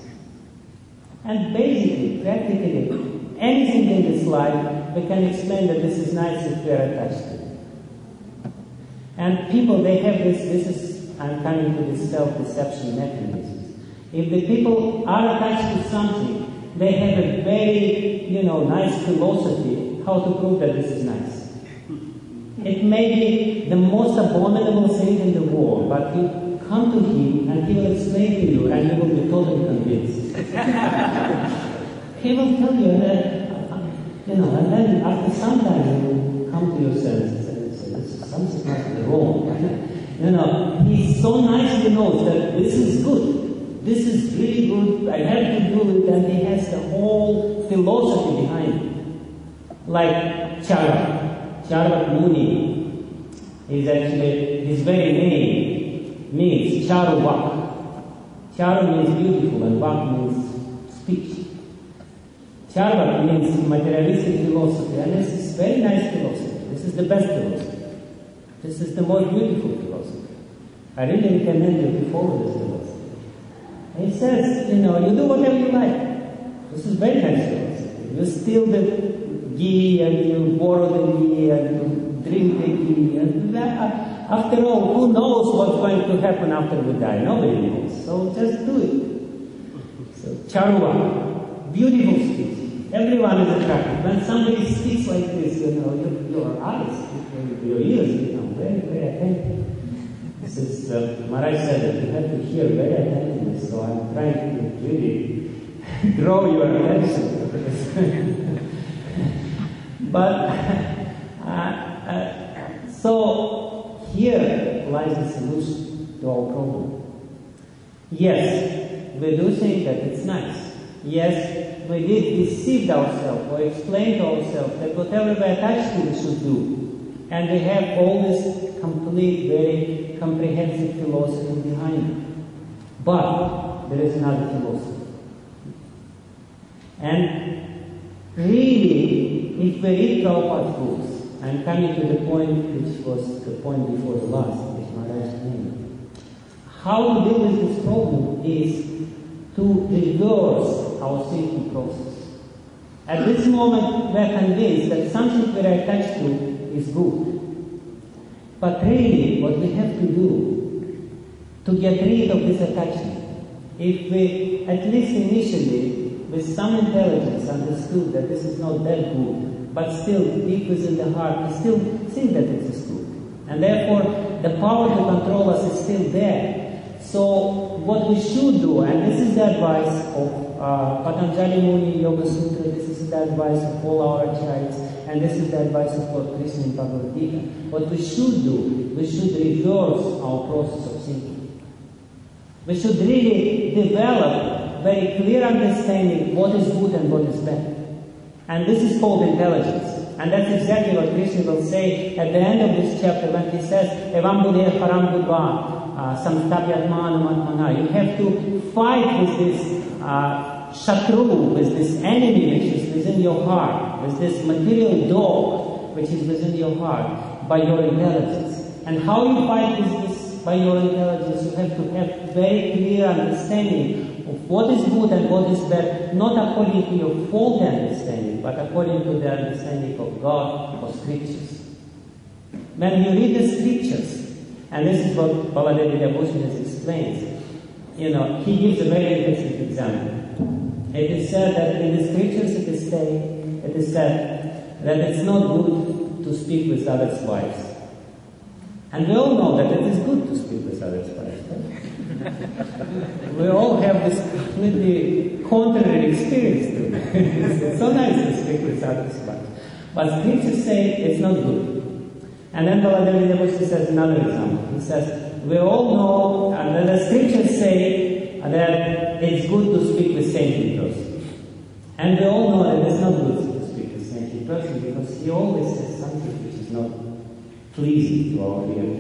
And basically, practically, anything in this life, we can explain that this is nice if we are attached to it. And people, they have this, this is, I'm coming to this self-deception mechanism. If the people are attached to something, they have a very, you know, nice philosophy how to prove that this is nice. It may be the most abominable thing in the world, but you come to him and he will explain to you and you will be totally convinced. He will tell you that, you know, and then after some time you will come to your senses and say, this is something must wrong. You know, he so nicely knows that this is good. This is really good. I have to do it, and he has the whole philosophy behind it. Like Charvak. Charvak Muni is actually, his very name means Charuvak. Charu means beautiful and Vak means speech. Charvak means materialistic philosophy, and this is very nice philosophy. This is the best philosophy. This is the most beautiful philosophy. I really recommend you to follow this philosophy. He says, you know, you do whatever you like. This is very nice philosophy. You steal the ghee and you borrow the ghee and you drink the ghee. And that, after all, who knows what's going to happen after we die? Nobody knows. So just do it. So, Charuvak, beautiful speech. Everyone is attracted. When somebody speaks like this, you know, your, your eyes, your ears become very, very attentive. This is, uh, Maharaj said that you have to hear very attentively, so I'm trying to really draw your attention to this. But, uh, uh, so here lies the solution to our problem. Yes, we do think that it's nice. Yes, we did deceive ourselves or explain to ourselves that whatever we attach to we should do. And we have all this complete, very comprehensive philosophy behind it. But there is another philosophy. And really, if we read Prabhupada's books, I'm coming to the point which was the point before the last, which Maharaj named. How to deal with this problem is to reverse our thinking process. At this moment, we are convinced that something we are attached to is good. But really, what we have to do to get rid of this attachment, if we, at least initially, with some intelligence, understood that this is not that good, but still, deep within the heart, we still think that it is good. And therefore, the power to control us is still there. So, what we should do, and this is the advice of uh, Patanjali Muni Yoga Sutra, this is the advice of all our acharyas, and this is the advice of Lord Krishna in Bhagavad Gita. What we should do, we should reverse our process of thinking. We should really develop very clear understanding what is good and what is bad. And this is called intelligence. And that's exactly what Krishna will say at the end of this chapter when he says, Evam Buddhe Param Buddha. You have to fight with this uh, shatru, with this enemy which is within your heart, with this material dog which is within your heart, by your intelligence. And how you fight with this by your intelligence, you have to have very clear understanding of what is good and what is bad, not according to your faulty understanding, but according to the understanding of God or scriptures. When you read the scriptures, and this is what Baladevi Dabhushan explains. You know, he gives a very interesting example. It is said that in the scriptures it is said, it is said that it's not good to speak with others' wives. And we all know that it is good to speak with others' wives, right? We all have this completely contrary experience to it. It's so nice to speak with others' wives. But scriptures say it's not good. And then Baladevi Dabhushan says another example. He says, we all know, and then the scriptures say that it's good to speak with saintly person. And we all know that it's not good to speak with saintly person because he always says something which is not pleasing to our ear.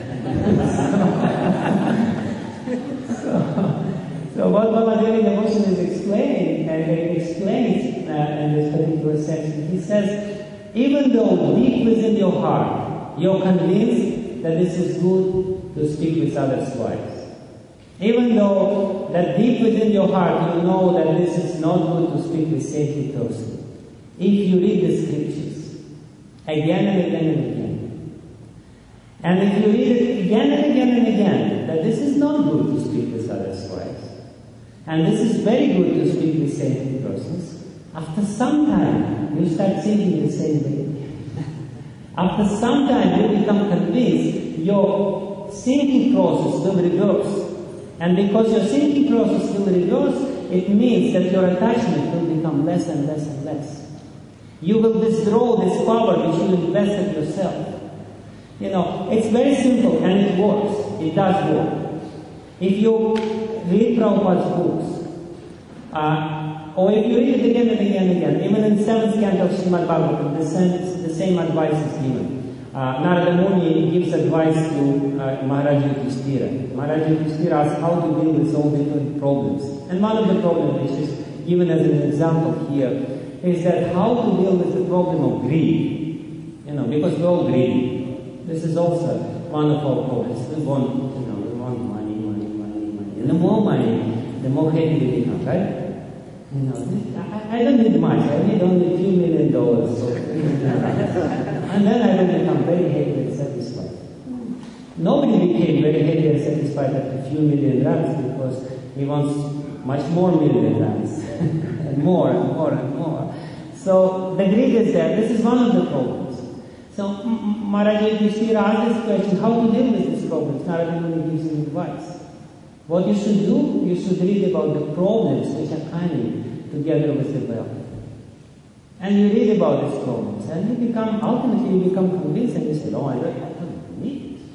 so, so what Baladevi Dabhushan is explaining, and he explains uh, in this particular section, he says, even though deep within your heart, you're convinced that this is good to speak with others' wives. Even though that deep within your heart you know that this is not good to speak with saintly person. If you read the scriptures again and again and again, and if you read it again and again and again, that this is not good to speak with others' wives, and this is very good to speak with saintly persons, after some time you start thinking the same way. After some time, you become convinced your thinking process will reverse. And because your thinking process will reverse, it means that your attachment will become less and less and less. You will withdraw this power which you invested yourself. You know, it's very simple and it works. It does work. If you read Prabhupada's books, uh, or if you read it again and again and again, even in seventh canto of Srimad Bhagavatam, the same, the same advice is given. Uh, Narada Muni gives advice to uh, Maharaja Yudhishthira. Maharaja Yudhishthira asks how to deal with all different problems. And one of the problems which is given as an example here is that how to deal with the problem of greed. You know, because we're all greedy. This is also one of our problems. We want, you know, we want money, money, money, money. And the more money, the more happy we become, right? You know, I, I don't need much. I need only a few million dollars. So, and then I will become very happy and satisfied. Nobody became very happy and satisfied after a few million rands because he wants much more million rands. and more and more and more. So the greed is there. This is one of the problems. So Maharaja Yudhishthira asked this question, how to deal with this problem? Narada Muni gives him advice. What you should do, you should read about the problems which are coming together with the wealth. And you read about these problems, and you become, ultimately you become convinced, and you say, oh, I don't, I don't need it.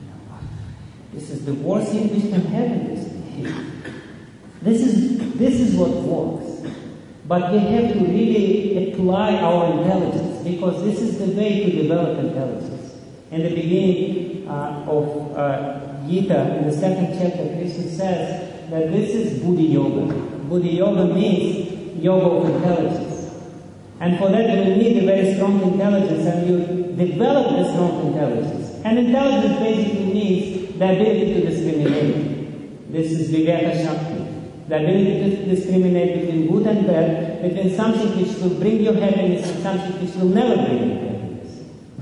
This is the worst thing which can happen to me. This is, this is what works. But we have to really apply our intelligence, because this is the way to develop intelligence. In the beginning uh, of uh, Gita, in the second chapter, Krishna says that this is Buddhi Yoga. Buddhi Yoga means yoga of intelligence. And for that you need a very strong intelligence, and you develop this strong intelligence. And intelligence basically means the ability to discriminate. This is Viveka Shakti. The ability to discriminate between good and bad, between something which will bring you happiness and something which will never bring you happiness.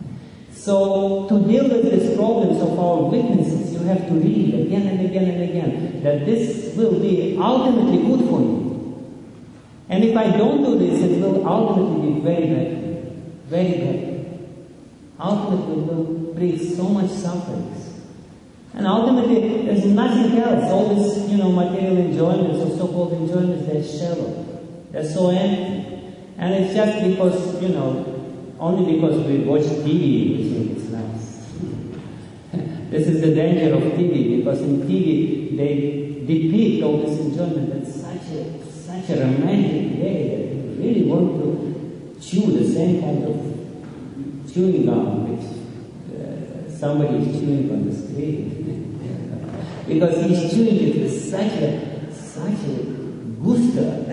So, to deal with these problems of our weaknesses, you have to read again and again and again that this will be ultimately good for you. And if I don't do this, it will ultimately be very bad. Very bad. Ultimately, it will bring so much sufferings. And ultimately, there's nothing else. All these, you know, material enjoyments or so-called enjoyments, they're shallow. They're so empty. And it's just because, you know, only because we watch T V, we think it's nice. This is the danger of T V, because in T V, they depict all this enjoyment in such a, such a romantic way that you really want to chew the same kind of chewing gum which uh, somebody is chewing on the screen. Because he's chewing it with such a, such a gusto.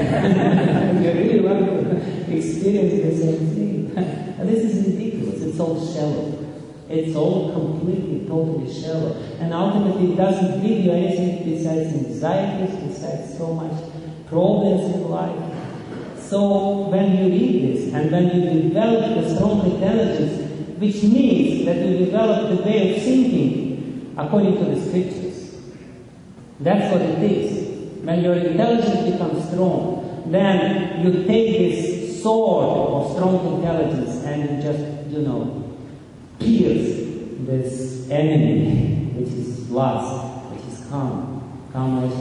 You really want to experience the same thing. And this is ridiculous. It's all shallow. It's all completely, totally shallow. And ultimately it doesn't give you anything besides anxieties, besides so much problems in life. So when you read this, and when you develop the strong intelligence, which means that you develop the way of thinking according to the scriptures. That's what it is. When your intelligence becomes strong, then you take this sword of strong intelligence and you just, you know, pierce this enemy, which is lust, which is kama. Kama is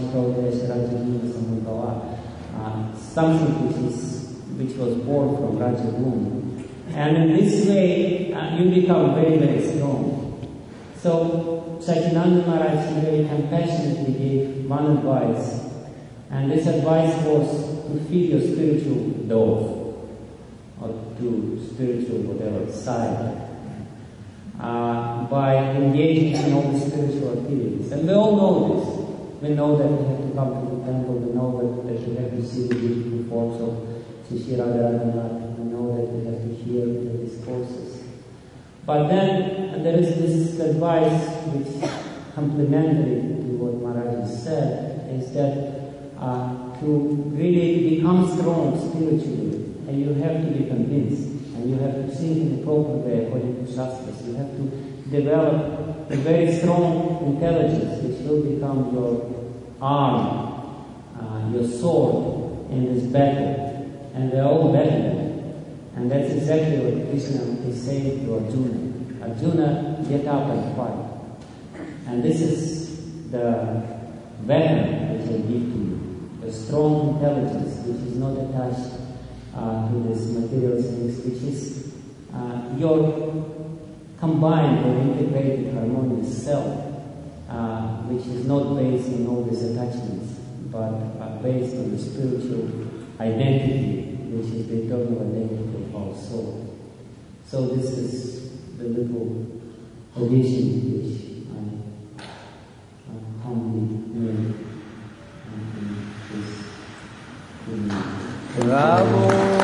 uh, something which is which was born from Rajaguna. And in this way, uh, you become very, very strong. So, Satyananda Maharaj very compassionately gave one advice. And this advice was to feed your spiritual dog, or to spiritual whatever side, uh, by engaging in all the spiritual activities. And we all know this. We know that we have to come to the temple, we know that, that we have to see the beautiful forms of Shri Radharani, we know that we have to hear the discourses. But then there is this advice which is complementary to what Maharaj said, is that uh, to really become strong spiritually, and you have to be convinced, and you have to think in the proper way according to Shastras. You have to develop a very strong intelligence which will become your arm, uh, your sword in this battle. And they're all battling. And that's exactly what Krishna is saying to Arjuna. Arjuna, get up and fight. And this is the weapon which I give to you. The strong intelligence which is not attached uh, to this material things, which is uh, your combined or integrated harmonious self, uh, which is not based on all these attachments, but uh, based on the spiritual identity, which is the eternal identity of our soul. So this is the little addition which I uh, humbly made in this. Bravo!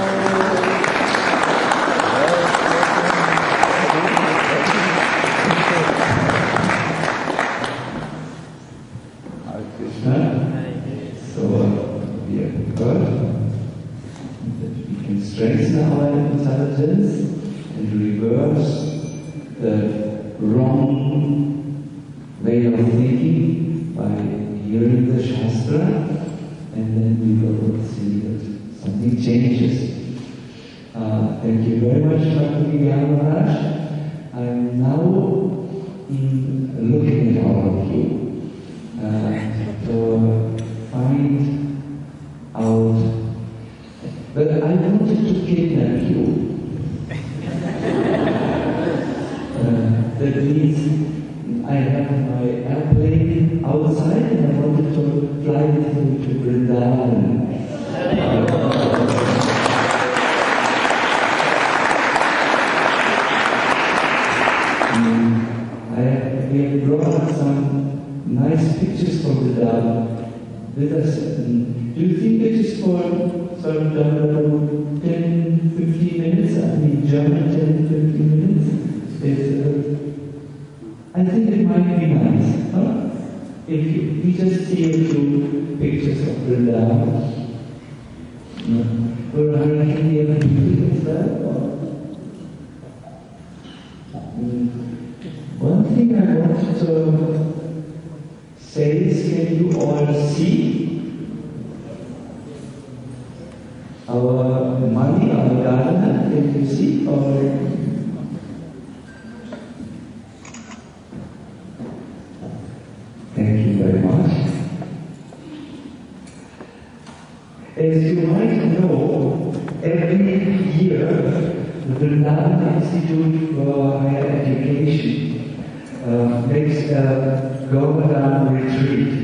Strengthen our intelligence and reverse the wrong way of thinking by hearing the Shastra, and then we will see that something changes. thank you very much, Bhakti Vihara Maharaj. I'm now mm, looking at all of you uh, to find out. But I wanted to kidnap you. uh, that means I have my airplane outside and I wanted to fly with you to Vrindavan. We have brought some nice pictures from Vrindavan with us. Do you think it is for sort of ten, fifteen minutes? I mean, German ten, fifteen minutes? It's, uh, I think it might be nice, huh? If you, we just see a few pictures of Vrindavan. Or are you able to do that? One thing I want to say is, can you all see our money, our garden? Can you see? Or thank you very much. As you might know, every year the Vrindavan Institute for Higher Education Uh, makes a Govardhan retreat.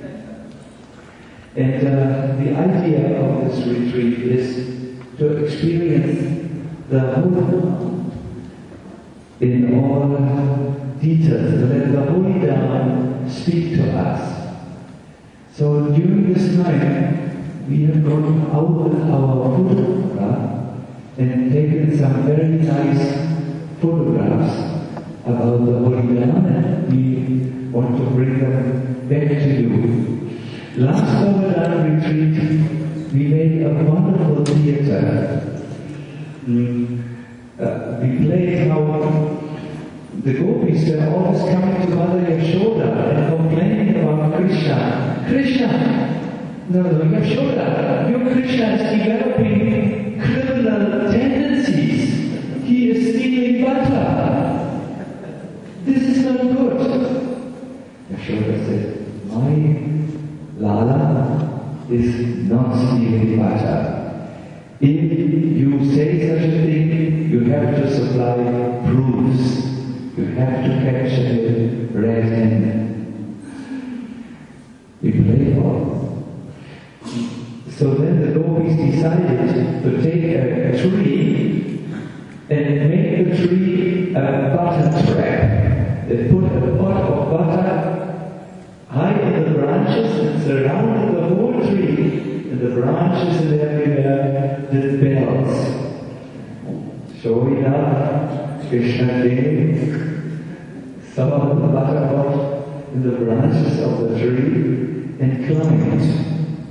And uh, the idea of this retreat is to experience the whole in all details, to let the Holy Dharma speak to us. So during this time, we have gone out with our photograph and taken some very nice photographs about the Holy Dharma, and we want to bring them back to you. Last Govardhan retreat, we made a wonderful theatre. Mm. Uh, we played how the gopis were always coming to Mother Yashoda and complaining about Krishna. Krishna! No, no, Yashoda, your Krishna is developing criminal tendencies. He is stealing butter. This is not good. Yashoda said, my Lala is not stealing butter. If you say such a thing, you have to supply proofs. You have to capture it red-handed. We played all. So then the gopis decided to take a, a tree and make the tree a butter trap. They put a pot of butter high in the branches and surrounded the whole tree, and the branches and everywhere with bells. Showing up, Krishna came, saw the butter pot in the branches of the tree, and climbed.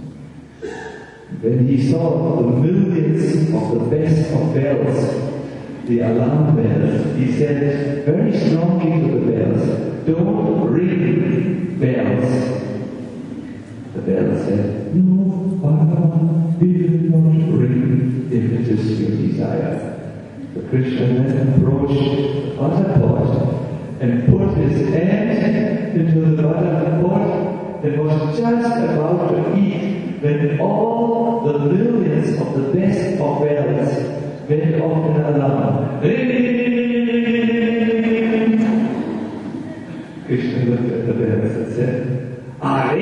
When he saw the millions of the best of bells, the alarm bells, he said very strongly to the bells, don't ring bells. The bells said, no, Bhagavan, we will not ring if it is your desire. The Krishna then approached the butter pot and put his hand into the butter pot and was just about to eat when all the millions of the best of bells went off an alarm. Krishna looked at the bells and said, Are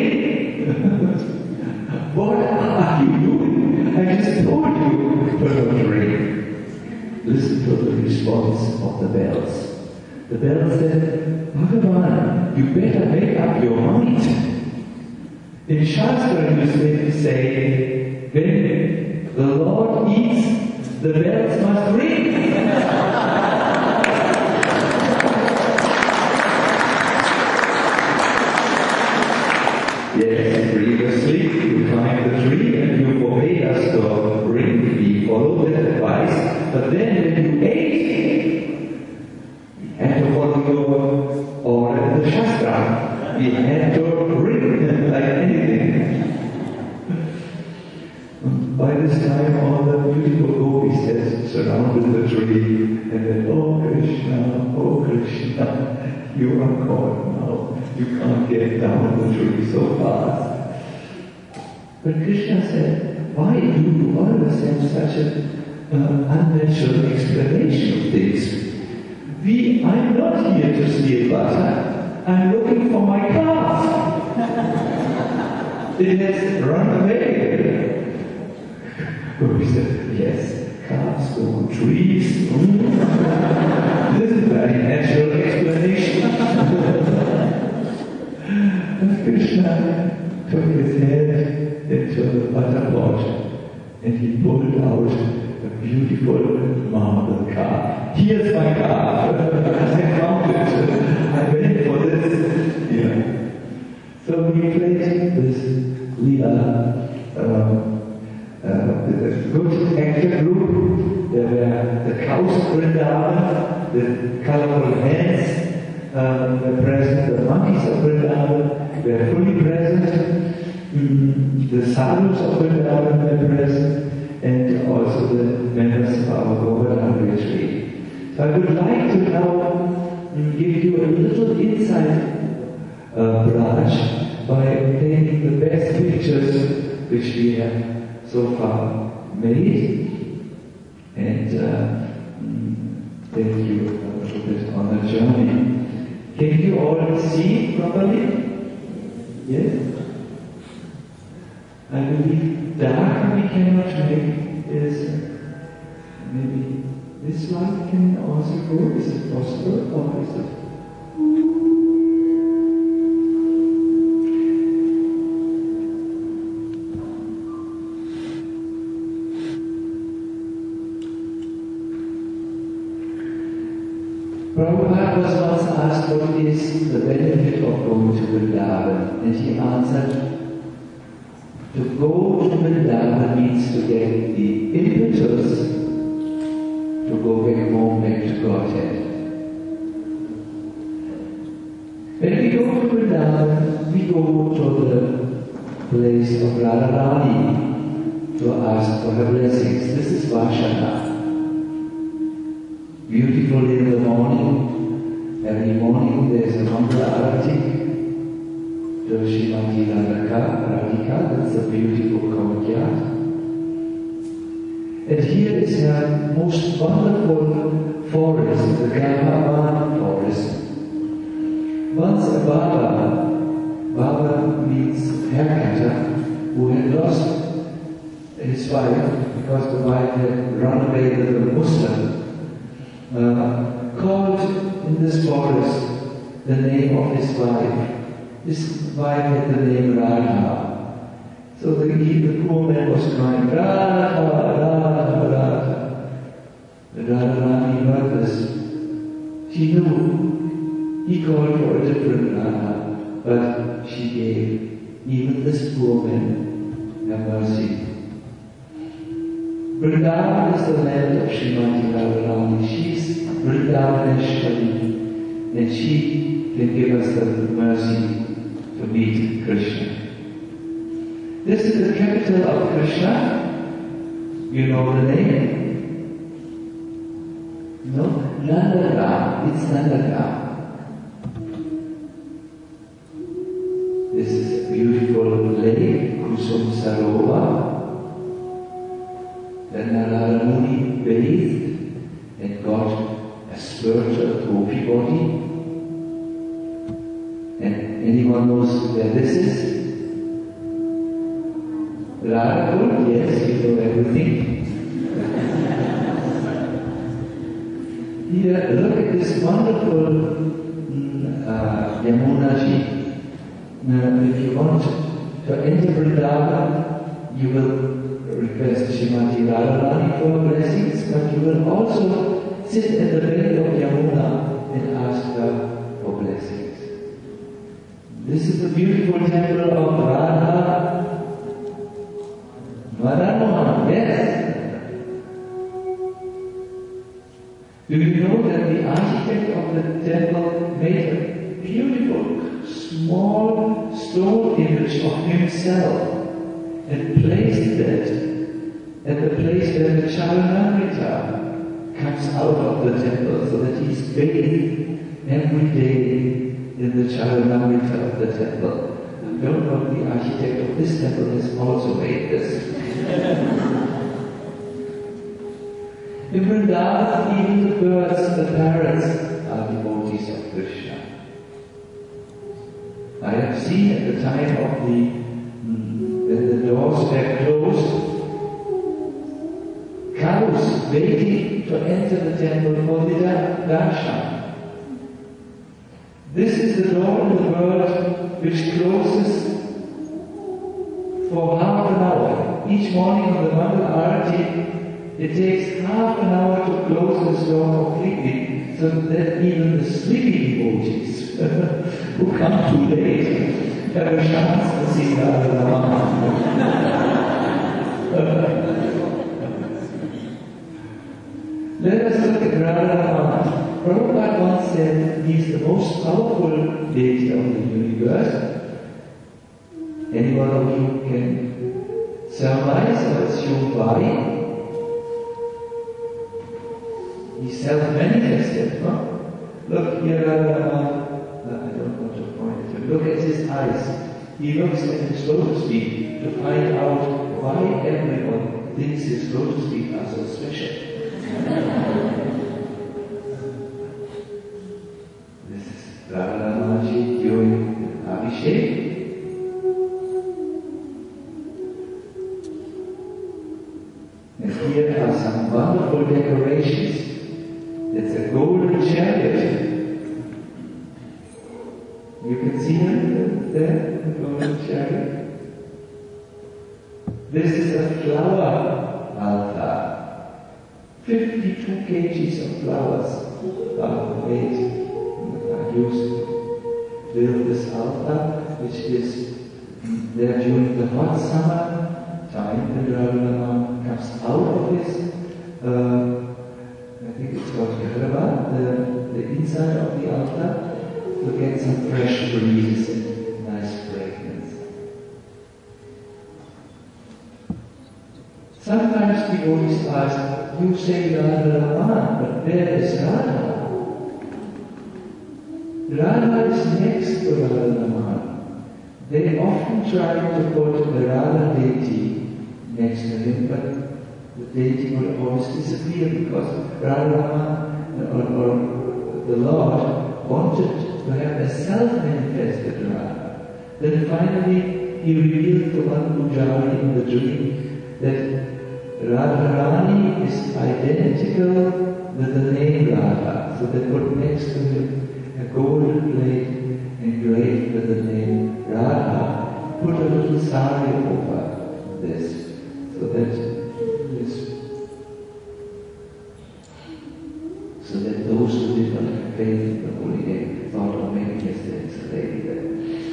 what are you doing? I just told you to not ring. Listen to the response of the bells. The bells said, Bhagavan, you better make up your mind. In Shastra you say, when the Lord eats, the bells must ring. Yes, previously you climbed the tree and you forbade us to ring. We followed that advice, but then when you ate, we had to follow your order in the Shastra. We had to ring like anything. By this time, all the beautiful gopis had surrounded the tree, and then, oh Krishna, oh Krishna, you are caught now. You can't get down the tree so fast. But Krishna said, why do you always have such an uh, unnatural explanation of things? We, I'm not here to steal butter. I'm looking for my calf. It has run away. We said, yes, calves go on trees. Mm. This is a very natural explanation. And Krishna took his head into the butter pot and he pulled out a beautiful marble calf. Here's my calf. I found it. I went for this. Yeah. So we played this Leela. Um, Uh, the good actor group. There were the cows of Vrindavan, the colorful hens um, were present, the monkeys of Vrindavan were fully present, mm, the sadhus of Vrindavan were present, and also the members of our Govardhan retreat. So I would like to now mm, give you a little insight, uh, Raj, by taking the best pictures which we have so far made, and uh, thank you uh, for this on the journey. Can you all see properly? Yes? I believe dark we cannot make is maybe this one can also go. Is it possible or is it? Prabhupada was once asked what is the benefit of going to Vrindavan, and he answered, to go to Vrindavan means to get the impetus to go back home, back to Godhead. When we go to Vrindavan, we go to the place of Radharani to ask for her blessings. This is Vashana. Beautiful in the morning, every morning there is a Mangala Arati to Srimati Radhika, Radhika, that's a beautiful courtyard. And here is a most wonderful forest, the Gavavan forest. Once a Baba, Baba means haircutter, who had lost his wife because the wife had run away with a Muslim. Uh, called in this forest the name of his wife. His wife had the name Radha. So the, he, the poor man was crying, Radha, Radha, Radha. Radharani heard this. She knew. He called for a different Radha, but she gave even this poor man a mercy. Vrindavan is the land of Srimati Radharani. She is Vrindavaneshwari, and she can give us the mercy to meet Krishna. This is the capital of Krishna. You know the name? No? Nandagaon. It's Nandagaon. This is a beautiful lake, Kusum Sarovar. Then Narada Muni bathed and got a spiritual gopi body. And anyone knows where this is? Radhakund? Yes, you know everything. Here, look at this wonderful uh, Yamuna ji. Now, if you want to enter Vrindavan, you will request Srimati Radharani for blessings, but you will also sit at the bank of Yamuna and ask her for blessings. This is the beautiful temple of Radha Madan, yes. Do you know that the architect of the temple made a beautiful small stone image of himself and placed it at the place where the Charanamrita comes out of the temple so that he's bathed every day in the Charanamrita of the temple. I don't know if the architect of this temple has also made this. In Vrindavan, even the birds, the parrots, are devotees of Krishna. I have seen at the time of the, mm, when the doors were closed, cows waiting to enter the temple for the darshan. This is the door in the world which closes for half an hour. Each morning on the Mangal Arati, it takes half an hour to close this door completely, so that even the sleepy devotees who come too late have a chance to see Radharama. Let us look at Radharama. Prabhupada once said he is the most powerful deity of the universe. Any one of you can surmise or assume why? He self-manifested, no? Look here, Radharama. I don't want to point at him. Look at his eyes. He looks at his lotus feet to find out why everyone thinks his lotus feet are so special. This is Radharamaji during Abhishek. And here are some wonderful decorations. It's a golden chariot. You can see him there, the golden chariot. This is a flower altar. fifty-two kilograms of flowers are made, are used to build this altar, which is there during the hot summer time when Radharama comes out of his, uh, I think it's called Garba, the, the inside of the altar, to get some fresh breeze and nice fragrance. Sometimes devotees ask, you say Radharama, but where is Radha? Radha is next to Radharama. They often try to put the Radha deity next to him, but the deity will always disappear because Radharama or, or the Lord wanted to have a self-manifested Radha. Then finally he revealed to one Pujari in the dream that Radharani is identical with the name Radha. So they put next to him a golden plate engraved with the name Radha, put a little sari over this, so that this, so that those who did not have faith in the holy name thought, oh, maybe yes, there is a lady there.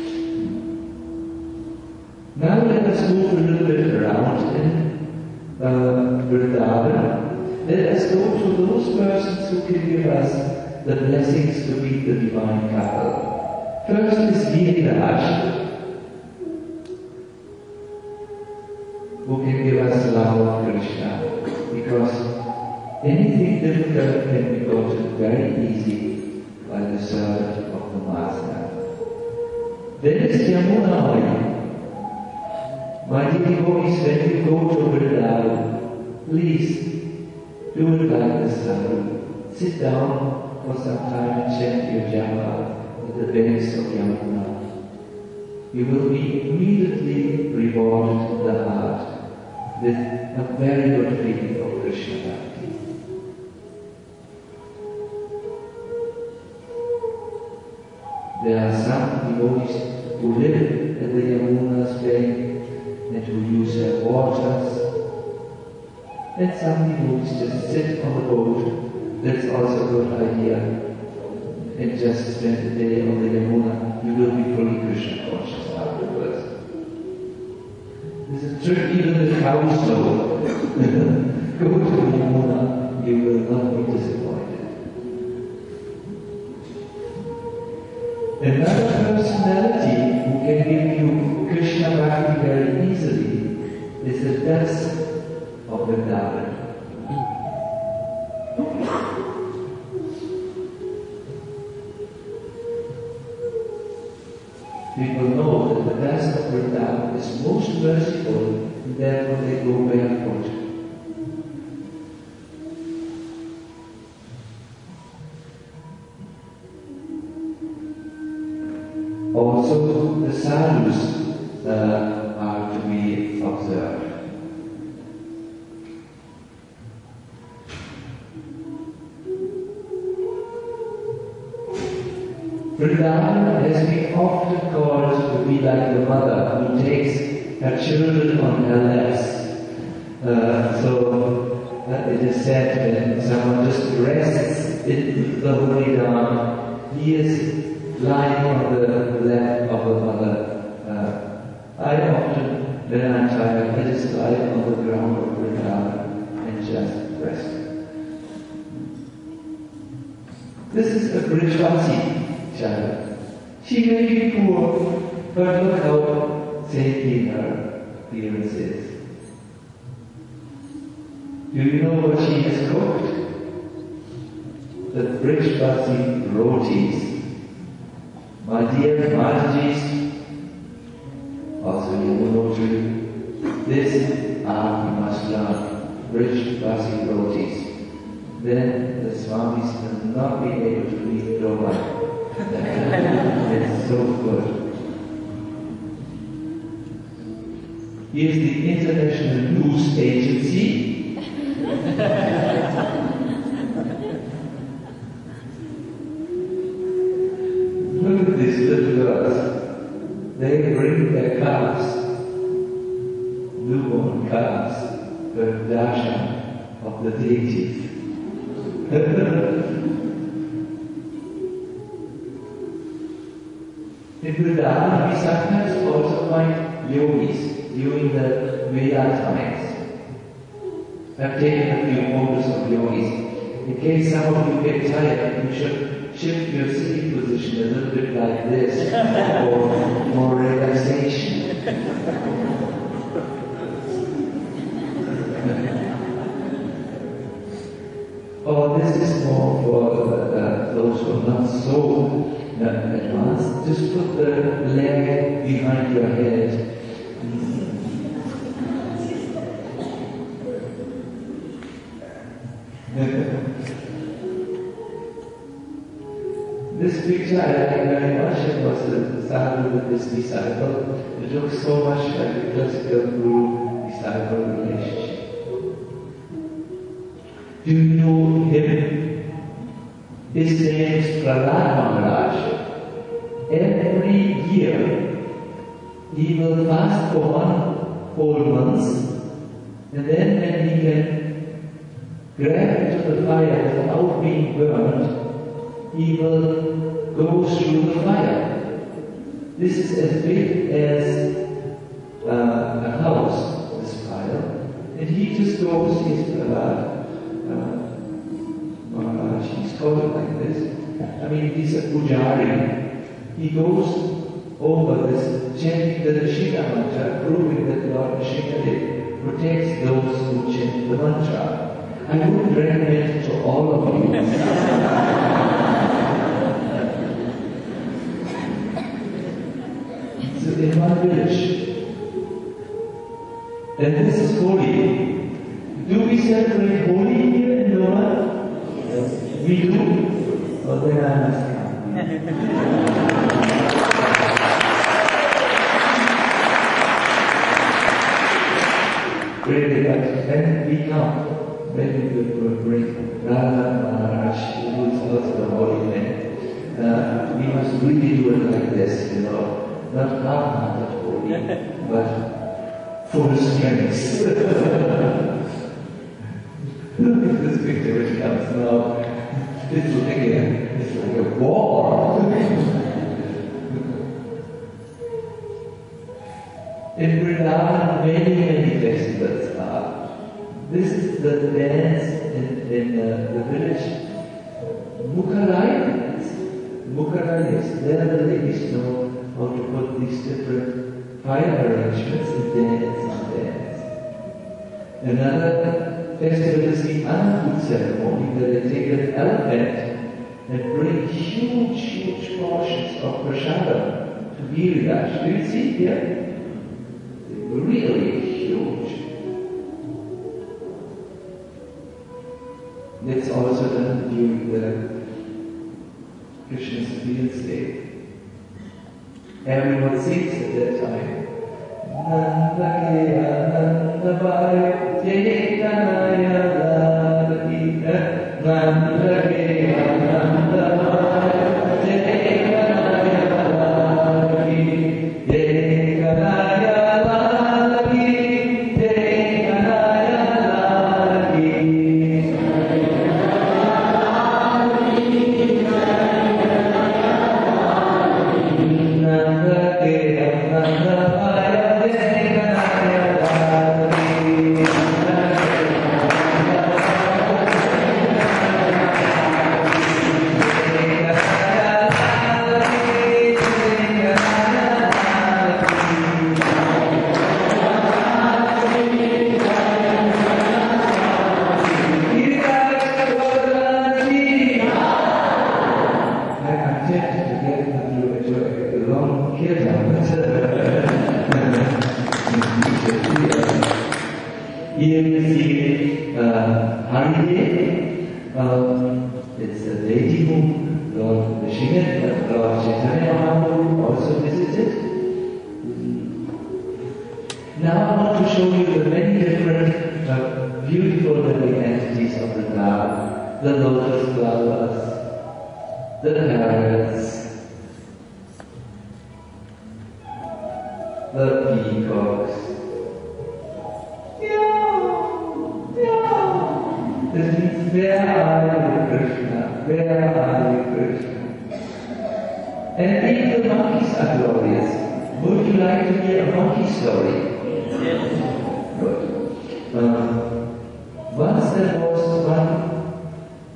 Now let us move a little bit around in uh, Vrindavan. Let us go to those persons who can give us the blessings to meet the divine couple. First is Giriraj, who can give us love of Krishna, because anything difficult can be gotten very easy by the servant of the Master. Then is Yamuna. My dear devotees, when you go to Vrindavan, please do it like the sadhu. Sit down for some time and chant your japa at the banks of Yamuna. You will be immediately rewarded in the heart with a very good feeling of Krishna Bhakti. There are some devotees who live at the Yamuna's bank and who use their waters, and some devotees just sit on the boat. That's also a good idea. And just spend the day on the Yamuna, you will be fully Krishna conscious afterwards. This is true, even the cows know. Go to the Yamuna, you will not be disappointed. Another personality who can give you Krishna Bhakti very easily is the Das of Vrindavan. people know that the dust of Vrindavan is most merciful, and therefore they go barefoot. Also, the sadhus uh, are to be observed. Vrindavan has been often called to be like the mother who takes her children on her laps. Uh, so uh, it is said when someone just rests in the holy Dham, he is lying on the lap of the mother. Uh, I often, when I'm tired, I just lie on the ground of Vrindavan and just rest. This is a Brijvasi child. She may be poor, but look how saintly her appearance is. Do you know what she has cooked? The Brijvasi rotis. My dear Mataji's, also Yamunotri, this art you must learn, Brijvasi rotis. Then the Swamis will not be able to eat Dova. It's so good. Here's the International News Agency. Look at these little girls. They bring their calves, newborn calves, for darshan of the deities. In Vrindavan, we sometimes also find yogis during the Veda times. I've taken a few photos of yogis. In case some of you get tired, you should shift your sitting position a little bit like this for more relaxation. Oh, this is more for uh, those who are not so uh, advanced. Just put the leg behind your head. This picture I like very much. It was the sadhu with this disciple. It looks so much like a classical guru-disciple relationship. Do you know him? His name is Prahlad Maharaj. Every year he will fast for one whole month, and then when he can grab into the fire without being burned, he will go through the fire. This is as big as uh, a house, this fire, and he just goes, he's Prahlad Maharaj, he's called like this. I mean, he's a pujari. He goes over this, chanting the Nrsimha mantra, proving that Lord Nrsimhadev protects those who chant the mantra. I would recommend it to all of you. So in one village, and this is Holi. Do we celebrate Holi here in Goa? Yes. We do? Oh, then I must come. Really, but when we come, maybe we will bring Radha Maharaj, who is also the Holy Man. Uh, we must really do it like this, you know. Not half-hearted holy, but full strength. Look at this picture which comes now. It's like a, it's like a war. In Vrindavan, many, many festivals are. This is the dance in, in uh, the village. Mukharai. Mukharai, there the ladies know how to put these different fire arrangements and dance and dance. Another festival is the Annakut ceremony, where they take an elephant and bring huge, huge portions of prasada to Giridas. Do you see here? Really huge. That's also done during the Krishna's field day. Everyone sings at that time. Nanda Keya Nanda Bhaya Jaitanaya Lalaki Nanda Keya Nanda Bhaya Jaitanaya Lalaki Jaitanaya Lalaki Jaitanaya Lalaki. Here we see uh, Hari um, it's a deity whom Lord Vishnu, Lord Chaitanya Mahaprabhu also visited. Now I want to show you the many different uh, beautiful living entities of the Dharma, the lotus flowers, the parrots, the peacocks. This means, where are you, Krishna? Where are you, Krishna? And even the monkeys are glorious. Would you like to hear a monkey story? Yes. Good. Um, once there was one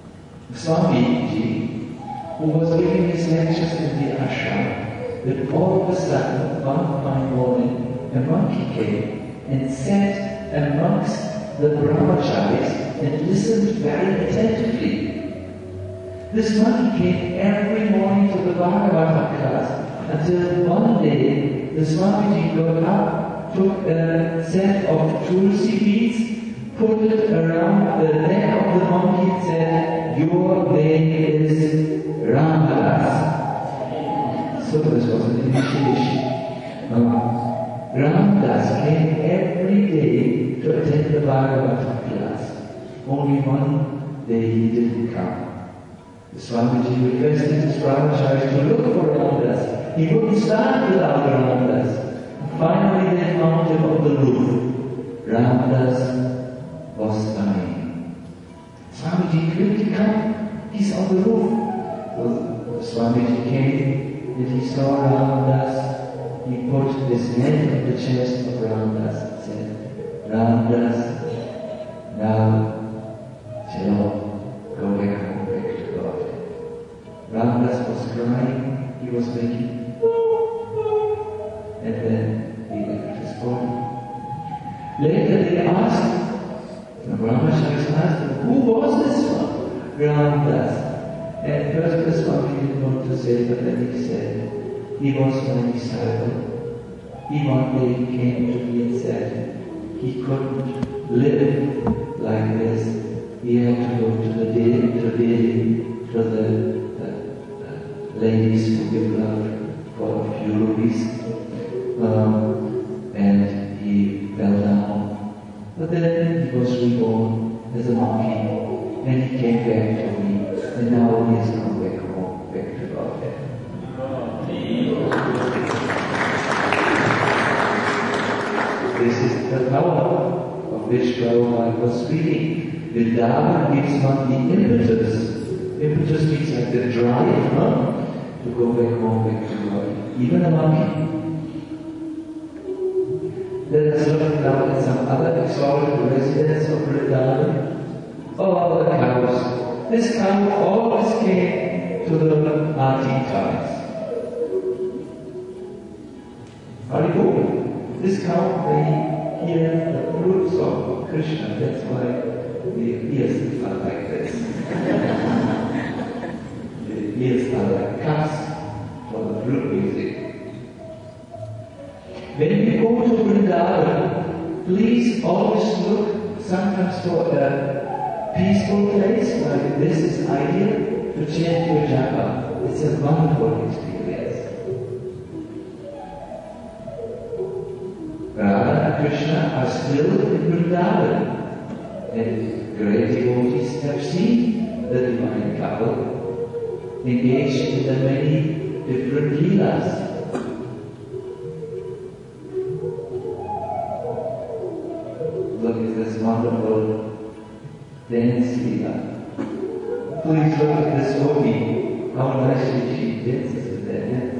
Swamiji who was giving his lectures in the ashram, but all of a sudden, one fine morning, a monkey came and sat amongst the brahmacharis and listened very attentively. This monkey came every morning to the Bhagavata class until one day the Swamiji got up, took a set of tulsi beads, put it around the neck of the monkey and said, "Your name is Ramdas." So this was an initiation. Um, Ramdas came every day to attend the Bhagavata class. Only one day he didn't come. The Swamiji requested his brahmacharis to look for Ramdas. He wouldn't start without Ramdas. Finally they found him on the roof. Ramdas was dying. Swamiji, quickly come, he's on the roof. So the Swamiji came and he saw Ramdas. He put his hand on the chest of Ramdas and said, "Ramdas, now tell, go back home, back to God." Ramdas was crying, he was making and then he left his body. Later they asked, the brahmacharis asked him, "Who was this one?" "Ramdas." And first this one he didn't want to say, but then he said, "He was my disciple. He one day came to me and said he couldn't live like this. He had to go to the Delhi, to, Delhi, to the uh, ladies who give love for a few rupees. Um, and he fell down. But then he was reborn as a monkey and he came back to me. And now he has come back home, back to God." This is the power of which Prabhupada was speaking. The Dharma gives one the impetus. Impetus means like the drive, huh? To go back home, back to God. Even a monkey. Let us look now at some other exalted residents of Vrindavan. Oh, the cows. This cow always came to the Aarti times. Haribol. This cow may hear the flutes of Krishna. That's why the ears are like this. The ears are like cups for the flute music. Vrindavan, please always look sometimes for a peaceful place like this is ideal to chant your japa. It's a wonderful experience. Radha and Krishna are still in Vrindavan, and great devotees have seen the divine couple engaged in the many different leelas. Look at this wonderful dance leela. Please look at this yogi, how nicely she dances with that hands.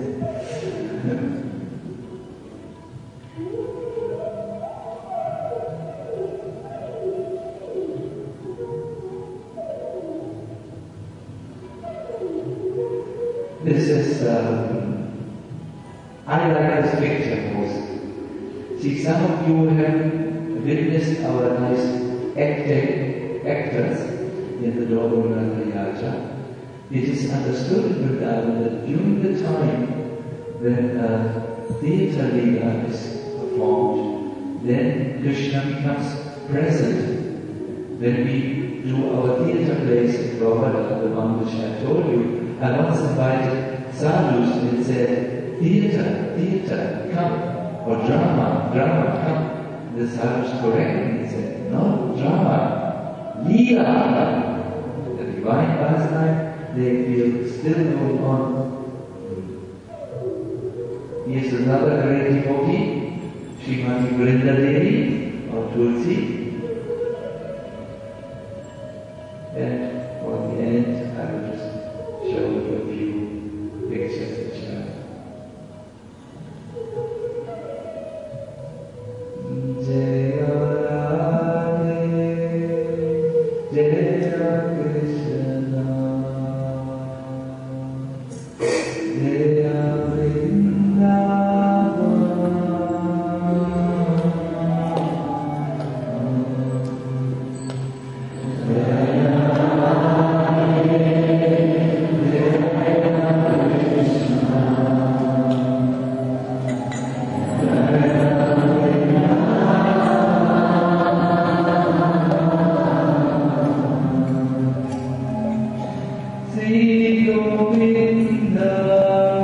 This is, um, I like this picture most. See, some of you have witnessed our nice acting, actors in the Dogurana Yaja. It is understood in Vrindavan that during the time when uh, theatre leela is performed, then Krishna becomes present. When we do our theatre plays in Govardhan, the one which I told you, I once invited sadhus and said, theatre, theatre, come, or drama, drama, come. The sadhus corrected me and said, no, drama, leela, the divine pastime, they feel still going on. Here's another great devotee, Srimati Vrinda Devi, or Tulsi. And for the end, I will just show you a few pictures which are Jaya Radhe, Jaya Krishna, Jaya Vrindavan. Sri Govinda